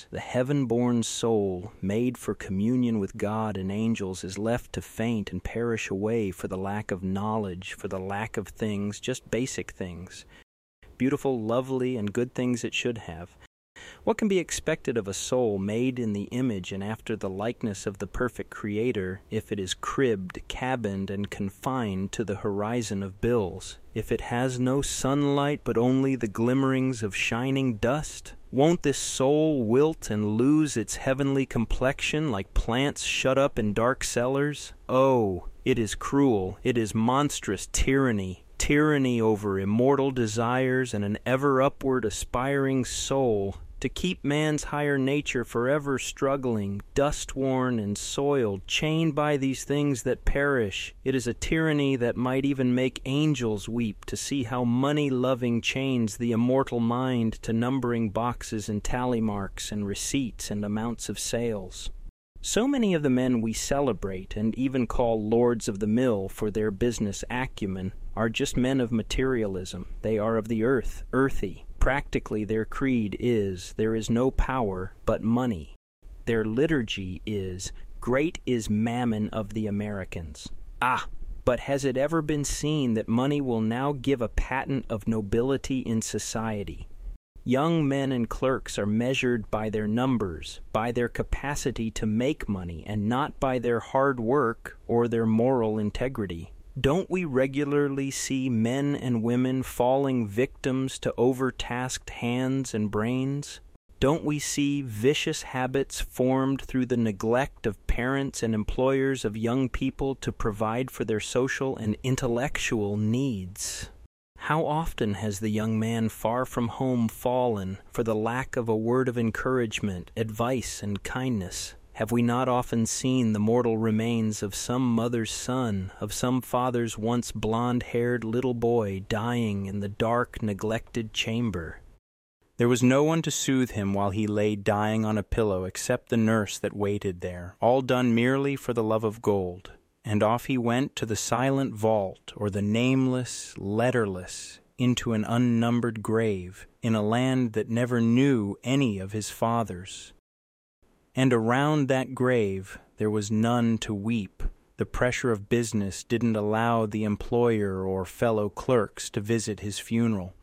years, the heaven-born soul, made for communion with God and angels, is left to faint and perish away for the lack of knowledge, for the lack of things, just basic things, beautiful, lovely, and good things it should have. What can be expected of a soul made in the image and after the likeness of the perfect Creator if it is cribbed, cabined, and confined to the horizon of bills? If it has no sunlight but only the glimmerings of shining dust? Won't this soul wilt and lose its heavenly complexion like plants shut up in dark cellars? Oh, it is cruel, it is monstrous tyranny. Tyranny over immortal desires and an ever upward aspiring soul, to keep man's higher nature forever struggling, dust-worn and soiled, chained by these things that perish. It is a tyranny that might even make angels weep to see how money-loving chains the immortal mind to numbering boxes and tally marks and receipts and amounts of sales. So many of the men we celebrate and even call lords of the mill for their business acumen are just men of materialism. They are of the earth, earthy. Practically, their creed is, there is no power but money. Their liturgy is, great is mammon of the Americans. Ah, but has it ever been seen that money will now give a patent of nobility in society? Young men and clerks are measured by their numbers, by their capacity to make money, and not by their hard work or their moral integrity. Don't we regularly see men and women falling victims to overtasked hands and brains? Don't we see vicious habits formed through the neglect of parents and employers of young people to provide for their social and intellectual needs? How often has the young man far from home fallen for the lack of a word of encouragement, advice, and kindness? Have we not often seen the mortal remains of some mother's son, of some father's once blonde-haired little boy dying in the dark, neglected chamber? There was no one to soothe him while he lay dying on a pillow except the nurse that waited there, all done merely for the love of gold. And off he went to the silent vault, or the nameless, letterless, into an unnumbered grave, in a land that never knew any of his fathers. And around that grave there was none to weep. The pressure of business didn't allow the employer or fellow clerks to visit his funeral.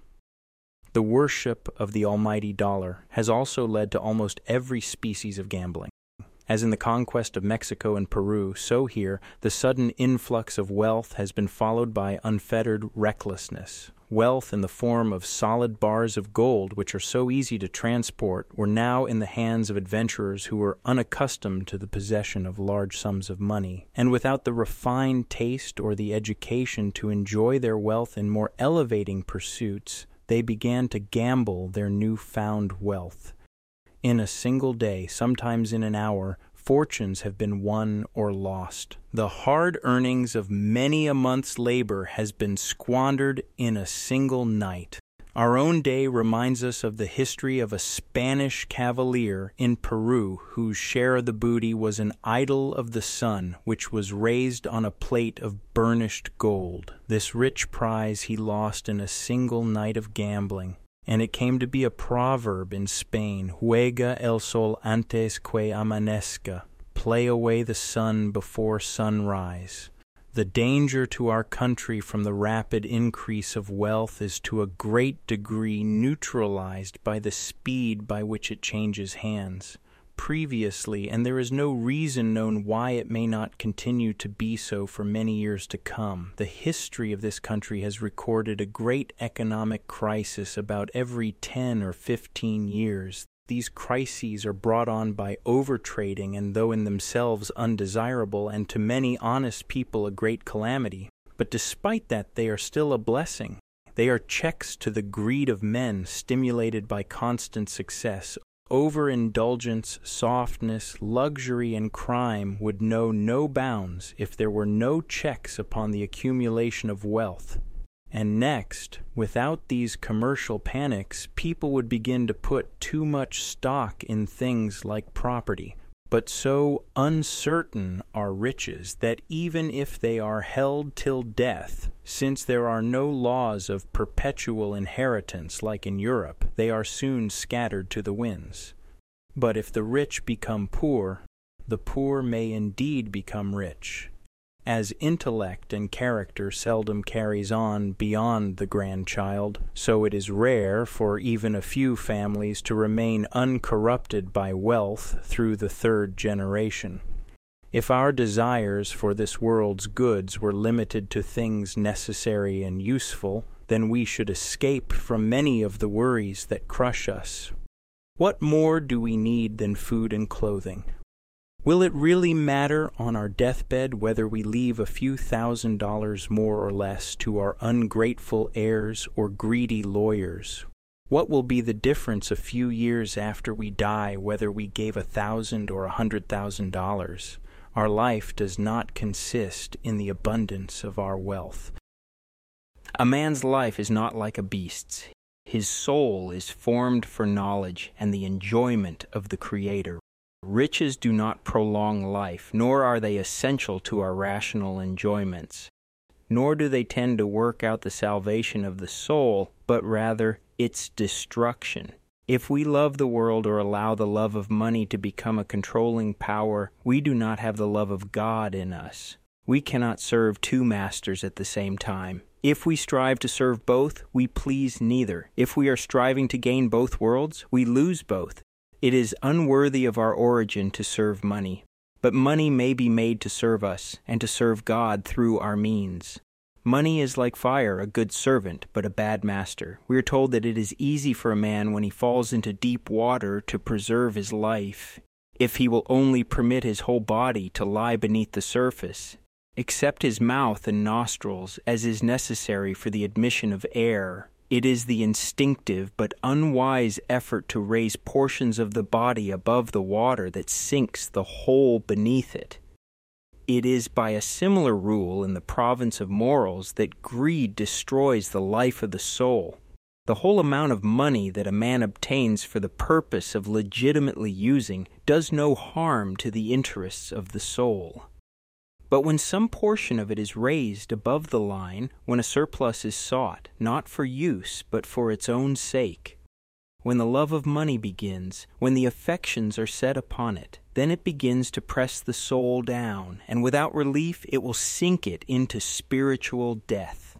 The worship of the almighty dollar has also led to almost every species of gambling. As in the conquest of Mexico and Peru, so here the sudden influx of wealth has been followed by unfettered recklessness. Wealth in the form of solid bars of gold, which are so easy to transport, were now in the hands of adventurers who were unaccustomed to the possession of large sums of money, and without the refined taste or the education to enjoy their wealth in more elevating pursuits, they began to gamble their new-found wealth. In a single day, sometimes in an hour, fortunes have been won or lost. The hard earnings of many a month's labor has been squandered in a single night. Our own day reminds us of the history of a Spanish cavalier in Peru whose share of the booty was an idol of the sun, which was raised on a plate of burnished gold. This rich prize he lost in a single night of gambling. And it came to be a proverb in Spain, Juega el sol antes que amanezca, play away the sun before sunrise. The danger to our country from the rapid increase of wealth is to a great degree neutralized by the speed by which it changes hands. Previously, and there is no reason known why it may not continue to be so for many years to come, the history of this country has recorded a great economic crisis about every ten or fifteen years. These crises are brought on by overtrading and, though in themselves undesirable and to many honest people a great calamity, but despite that they are still a blessing. They are checks to the greed of men stimulated by constant success. Overindulgence, softness, luxury, and crime would know no bounds if there were no checks upon the accumulation of wealth. And next, without these commercial panics, people would begin to put too much stock in things like property. But so uncertain are riches that even if they are held till death, since there are no laws of perpetual inheritance like in Europe, they are soon scattered to the winds. But if the rich become poor, the poor may indeed become rich. As intellect and character seldom carries on beyond the grandchild, so it is rare for even a few families to remain uncorrupted by wealth through the third generation. If our desires for this world's goods were limited to things necessary and useful, then we should escape from many of the worries that crush us. What more do we need than food and clothing? Will it really matter on our deathbed whether we leave a few thousand dollars more or less to our ungrateful heirs or greedy lawyers? What will be the difference a few years after we die whether we gave a thousand or a hundred thousand dollars? Our life does not consist in the abundance of our wealth. A man's life is not like a beast's. His soul is formed for knowledge and the enjoyment of the Creator. Riches do not prolong life, nor are they essential to our rational enjoyments. Nor do they tend to work out the salvation of the soul, but rather its destruction. If we love the world or allow the love of money to become a controlling power, we do not have the love of God in us. We cannot serve two masters at the same time. If we strive to serve both, we please neither. If we are striving to gain both worlds, we lose both. It is unworthy of our origin to serve money, but money may be made to serve us, and to serve God through our means. Money is like fire, a good servant, but a bad master. We are told that it is easy for a man when he falls into deep water to preserve his life, if he will only permit his whole body to lie beneath the surface, except his mouth and nostrils, as is necessary for the admission of air. It is the instinctive but unwise effort to raise portions of the body above the water that sinks the whole beneath it. It is by a similar rule in the province of morals that greed destroys the life of the soul. The whole amount of money that a man obtains for the purpose of legitimately using does no harm to the interests of the soul. But when some portion of it is raised above the line, when a surplus is sought, not for use, but for its own sake, when the love of money begins, when the affections are set upon it, then it begins to press the soul down, and without relief it will sink it into spiritual death.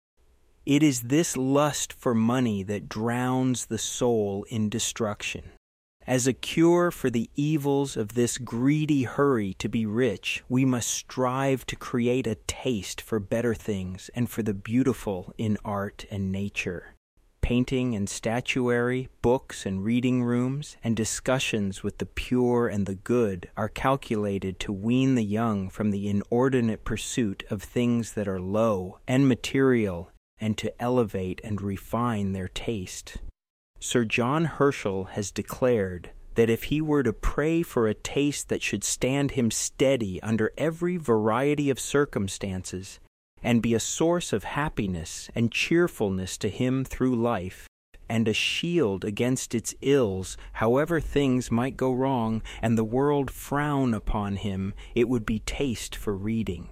It is this lust for money that drowns the soul in destruction. As a cure for the evils of this greedy hurry to be rich, we must strive to create a taste for better things and for the beautiful in art and nature. Painting and statuary, books and reading rooms, and discussions with the pure and the good are calculated to wean the young from the inordinate pursuit of things that are low and material, and to elevate and refine their taste. Sir John Herschel has declared that if he were to pray for a taste that should stand him steady under every variety of circumstances, and be a source of happiness and cheerfulness to him through life, and a shield against its ills, however things might go wrong and the world frown upon him, it would be taste for reading.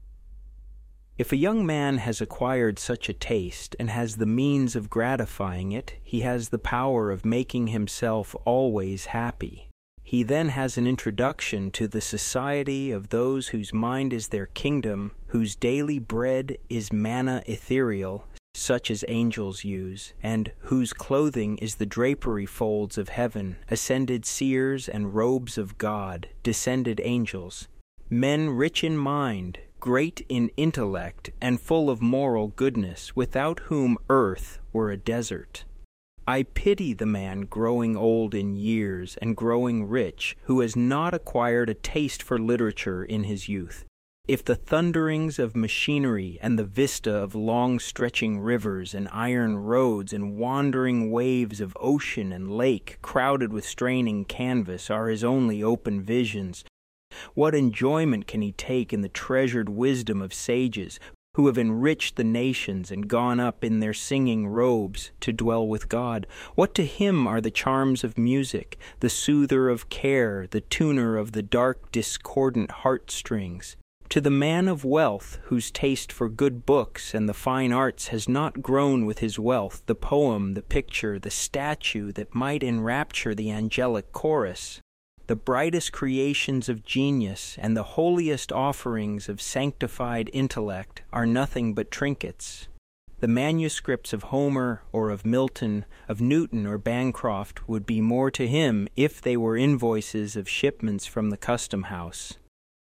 If a young man has acquired such a taste and has the means of gratifying it, he has the power of making himself always happy. He then has an introduction to the society of those whose mind is their kingdom, whose daily bread is manna ethereal, such as angels use, and whose clothing is the drapery folds of heaven, ascended seers and robes of God, descended angels, men rich in mind, great in intellect, and full of moral goodness, without whom earth were a desert. I pity the man growing old in years and growing rich, who has not acquired a taste for literature in his youth. If the thunderings of machinery and the vista of long-stretching rivers and iron roads and wandering waves of ocean and lake crowded with straining canvas are his only open visions, what enjoyment can he take in the treasured wisdom of sages, who have enriched the nations and gone up in their singing robes to dwell with God? What to him are the charms of music, the soother of care, the tuner of the dark discordant heartstrings? To the man of wealth, whose taste for good books and the fine arts has not grown with his wealth, the poem, the picture, the statue that might enrapture the angelic chorus, the brightest creations of genius and the holiest offerings of sanctified intellect are nothing but trinkets. The manuscripts of Homer or of Milton, of Newton or Bancroft would be more to him if they were invoices of shipments from the custom house.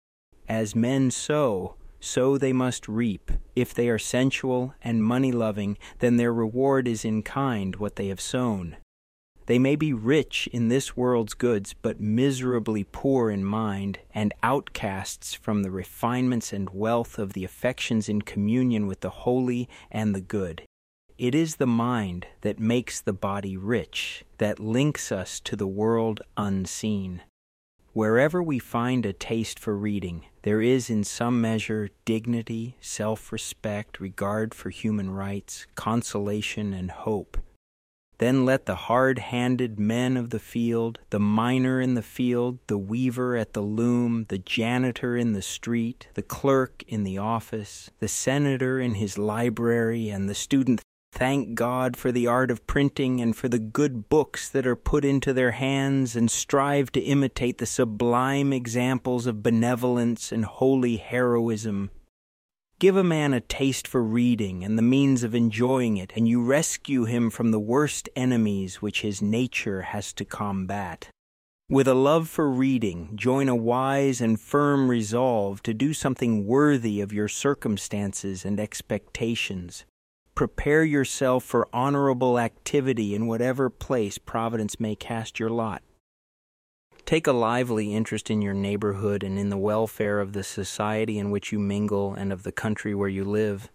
As men sow, so they must reap. If they are sensual and money-loving, then their reward is in kind what they have sown. They may be rich in this world's goods, but miserably poor in mind, and outcasts from the refinements and wealth of the affections in communion with the holy and the good. It is the mind that makes the body rich, that links us to the world unseen. Wherever we find a taste for reading, there is in some measure dignity, self-respect, regard for human rights, consolation, and hope. Then let the hard-handed men of the field, the miner in the field, the weaver at the loom, the janitor in the street, the clerk in the office, the senator in his library, and the student thank God for the art of printing and for the good books that are put into their hands, and strive to imitate the sublime examples of benevolence and holy heroism. Give a man a taste for reading and the means of enjoying it, and you rescue him from the worst enemies which his nature has to combat. With a love for reading, join a wise and firm resolve to do something worthy of your circumstances and expectations. Prepare yourself for honorable activity in whatever place Providence may cast your lot. Take a lively interest in your neighborhood and in the welfare of the society in which you mingle and of the country where you live.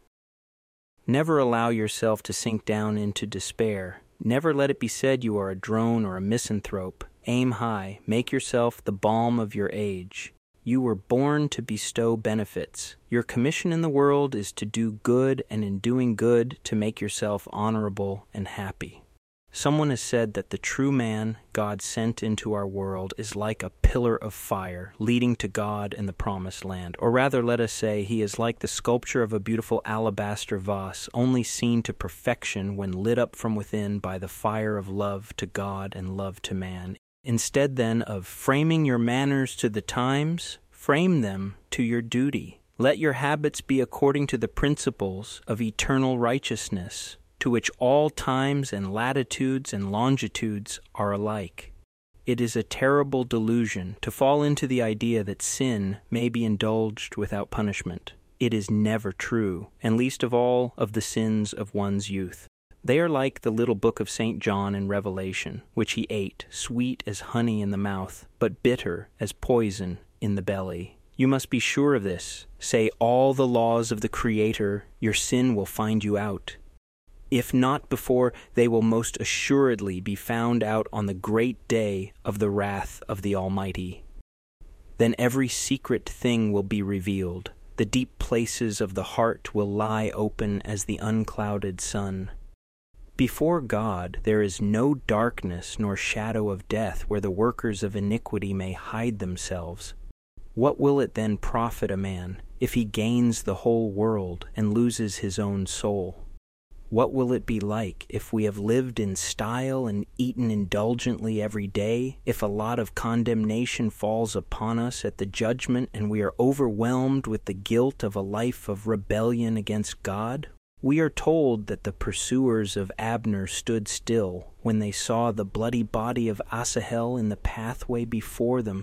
Never allow yourself to sink down into despair. Never let it be said you are a drone or a misanthrope. Aim high. Make yourself the balm of your age. You were born to bestow benefits. Your commission in the world is to do good, and in doing good, to make yourself honorable and happy. Someone has said that the true man God sent into our world is like a pillar of fire leading to God and the promised land. Or rather, let us say, he is like the sculpture of a beautiful alabaster vase, only seen to perfection when lit up from within by the fire of love to God and love to man. Instead, then, of framing your manners to the times, frame them to your duty. Let your habits be according to the principles of eternal righteousness, to which all times and latitudes and longitudes are alike. It is a terrible delusion to fall into the idea that sin may be indulged without punishment. It is never true, and least of all of the sins of one's youth. They are like the little book of Saint John in Revelation, which he ate, sweet as honey in the mouth, but bitter as poison in the belly. You must be sure of this. Say all the laws of the Creator, your sin will find you out. If not before, they will most assuredly be found out on the great day of the wrath of the Almighty. Then every secret thing will be revealed. The deep places of the heart will lie open as the unclouded sun. Before God there is no darkness nor shadow of death where the workers of iniquity may hide themselves. What will it then profit a man if he gains the whole world and loses his own soul? What will it be like if we have lived in style and eaten indulgently every day, if a lot of condemnation falls upon us at the judgment and we are overwhelmed with the guilt of a life of rebellion against God? We are told that the pursuers of Abner stood still when they saw the bloody body of Asahel in the pathway before them.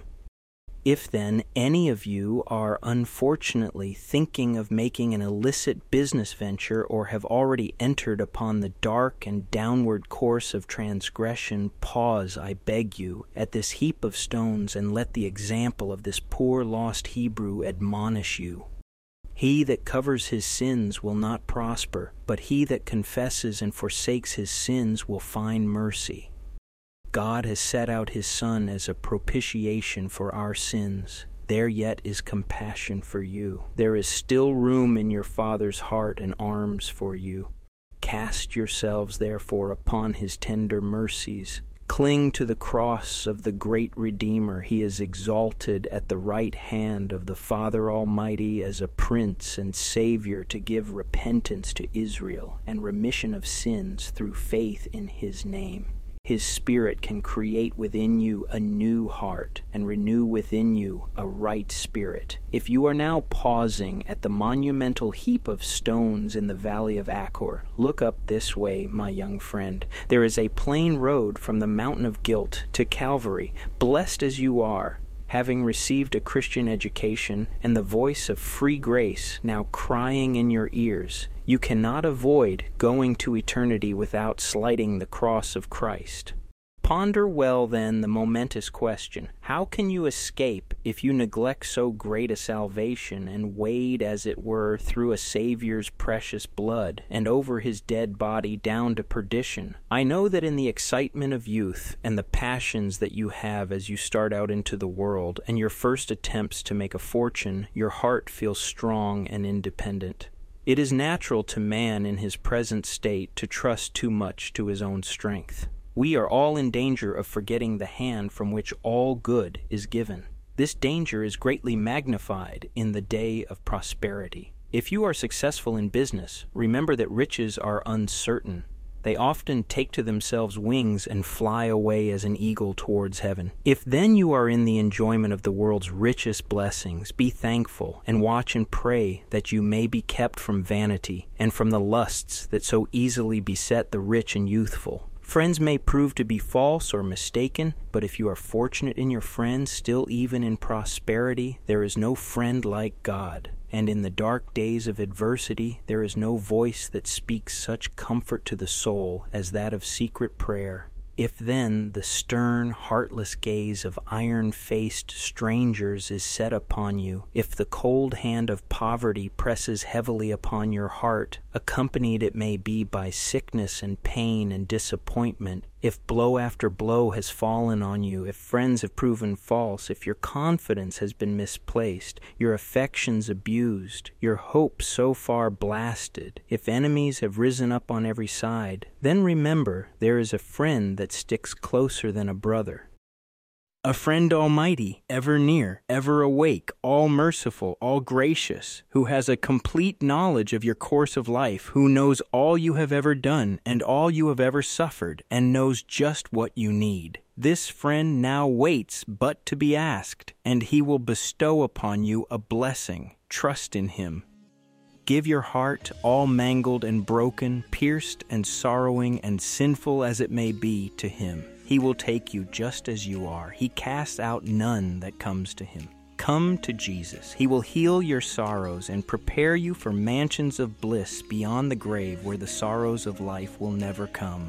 If then any of you are unfortunately thinking of making an illicit business venture, or have already entered upon the dark and downward course of transgression, pause, I beg you, at this heap of stones, and let the example of this poor lost Hebrew admonish you. He that covers his sins will not prosper, but he that confesses and forsakes his sins will find mercy. God has set out his Son as a propitiation for our sins. There yet is compassion for you. There is still room in your Father's heart and arms for you. Cast yourselves therefore upon his tender mercies. Cling to the cross of the great Redeemer. He is exalted at the right hand of the Father Almighty as a Prince and Savior to give repentance to Israel and remission of sins through faith in His name. His Spirit can create within you a new heart and renew within you a right spirit. If you are now pausing at the monumental heap of stones in the valley of Achor, look up this way, my young friend. There is a plain road from the mountain of guilt to Calvary. Blessed as you are, having received a Christian education and the voice of free grace now crying in your ears, you cannot avoid going to eternity without slighting the cross of Christ. Ponder well, then, the momentous question: how can you escape if you neglect so great a salvation and wade, as it were, through a Savior's precious blood and over His dead body down to perdition? I know that in the excitement of youth and the passions that you have as you start out into the world and your first attempts to make a fortune, your heart feels strong and independent. It is natural to man in his present state to trust too much to his own strength. We are all in danger of forgetting the hand from which all good is given. This danger is greatly magnified in the day of prosperity. If you are successful in business, remember that riches are uncertain. They often take to themselves wings and fly away as an eagle towards heaven. If then you are in the enjoyment of the world's richest blessings, be thankful and watch and pray that you may be kept from vanity and from the lusts that so easily beset the rich and youthful. Friends may prove to be false or mistaken, but if you are fortunate in your friends, still even in prosperity, there is no friend like God. And in the dark days of adversity, there is no voice that speaks such comfort to the soul as that of secret prayer. If then the stern, heartless gaze of iron-faced strangers is set upon you, if the cold hand of poverty presses heavily upon your heart, accompanied it may be by sickness and pain and disappointment, if blow after blow has fallen on you, if friends have proven false, if your confidence has been misplaced, your affections abused, your hopes so far blasted, if enemies have risen up on every side, then remember there is a friend that sticks closer than a brother. A friend almighty, ever near, ever awake, all merciful, all gracious, who has a complete knowledge of your course of life, who knows all you have ever done and all you have ever suffered, and knows just what you need. This friend now waits but to be asked, and he will bestow upon you a blessing. Trust in him. Give your heart, all mangled and broken, pierced and sorrowing and sinful as it may be, to him. He will take you just as you are. He casts out none that comes to him. Come to Jesus. He will heal your sorrows and prepare you for mansions of bliss beyond the grave, where the sorrows of life will never come.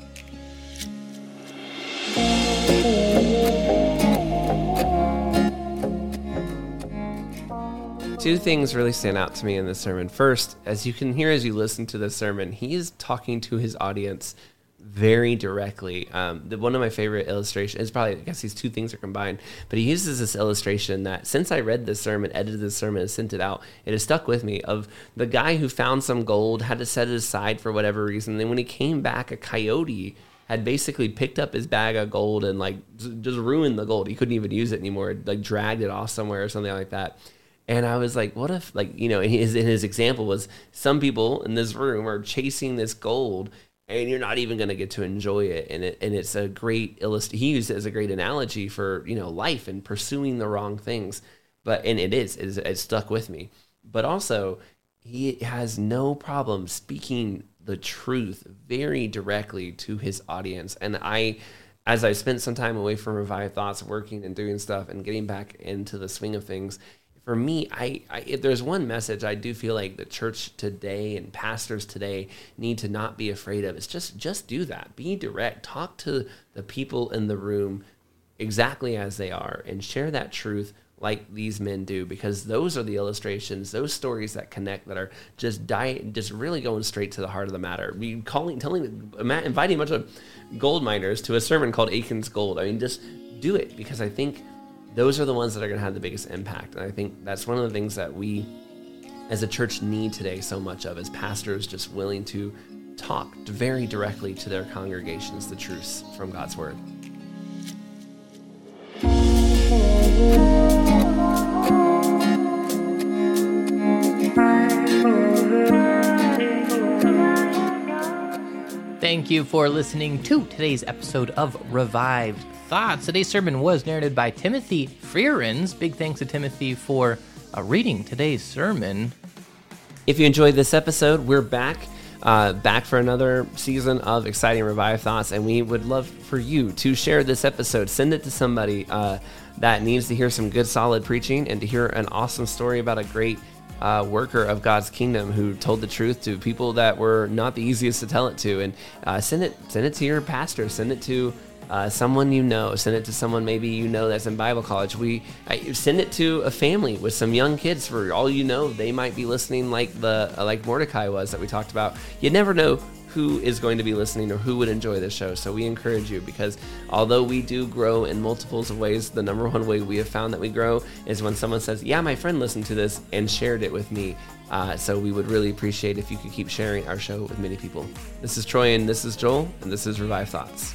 Two things really stand out to me in this sermon. First, as you can hear as you listen to this sermon, he is talking to his audience very directly. Um, the, one of my favorite illustrations is probably, I guess these two things are combined, but he uses this illustration that since I read this sermon, edited this sermon, and sent it out, it has stuck with me, of the guy who found some gold, had to set it aside for whatever reason. Then when he came back, a coyote had basically picked up his bag of gold and like just ruined the gold. He couldn't even use it anymore, like dragged it off somewhere or something like that. And I was like, what if, like, you know, his, his example was some people in this room are chasing this gold and you're not even going to get to enjoy it. And it, and it's a great illustration. He used it as a great analogy for, you know, life and pursuing the wrong things. But, and it is, it's, it stuck with me. But also, he has no problem speaking the truth very directly to his audience. And I, as I spent some time away from Revived Thoughts, working and doing stuff and getting back into the swing of things, for me, I, I if there's one message I do feel like the church today and pastors today need to not be afraid of, it's just just do that. Be direct. Talk to the people in the room exactly as they are and share that truth like these men do, because those are the illustrations, those stories that connect, that are just die, just really going straight to the heart of the matter. Be calling, telling, inviting a bunch of gold miners to a sermon called Achan's Gold. I mean, just do it, because I think those are the ones that are going to have the biggest impact. And I think that's one of the things that we as a church need today so much of, is pastors just willing to talk very directly to their congregations the truths from God's Word. Thank you for listening to today's episode of Revived Thoughts. Today's sermon was narrated by Timothy Freerens. Big thanks to Timothy for uh, reading today's sermon. If you enjoyed this episode, we're back. Uh, back for another season of exciting Revived Thoughts, and we would love for you to share this episode. Send it to somebody uh, that needs to hear some good, solid preaching and to hear an awesome story about a great uh, worker of God's kingdom who told the truth to people that were not the easiest to tell it to. And uh, send it, send it to your pastor. Send it to Uh, someone you know. Send it to someone maybe you know that's in Bible college. We I, send it to a family with some young kids. For all you know, they might be listening like the uh, like Mordecai was that we talked about. You never know who is going to be listening or who would enjoy this show. So we encourage you, because although we do grow in multiples of ways, the number one way we have found that we grow is when someone says, yeah, my friend listened to this and shared it with me. Uh, so we would really appreciate if you could keep sharing our show with many people. This is Troy, and this is Joel, and this is Revived Thoughts.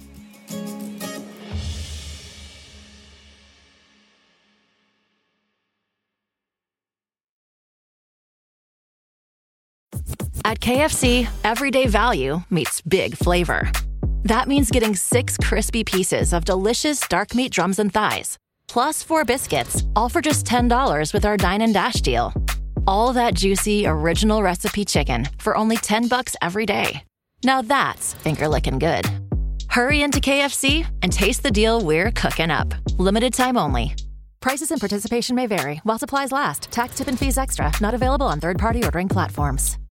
At K F C, everyday value meets big flavor. That means getting six crispy pieces of delicious dark meat drums and thighs, plus four biscuits, all for just ten dollars with our Dine and Dash deal. All that juicy, original recipe chicken for only ten bucks every day. Now that's finger-licking good. Hurry into K F C and taste the deal we're cooking up. Limited time only. Prices and participation may vary while supplies last. Tax, tip, and fees extra. Not available on third-party ordering platforms.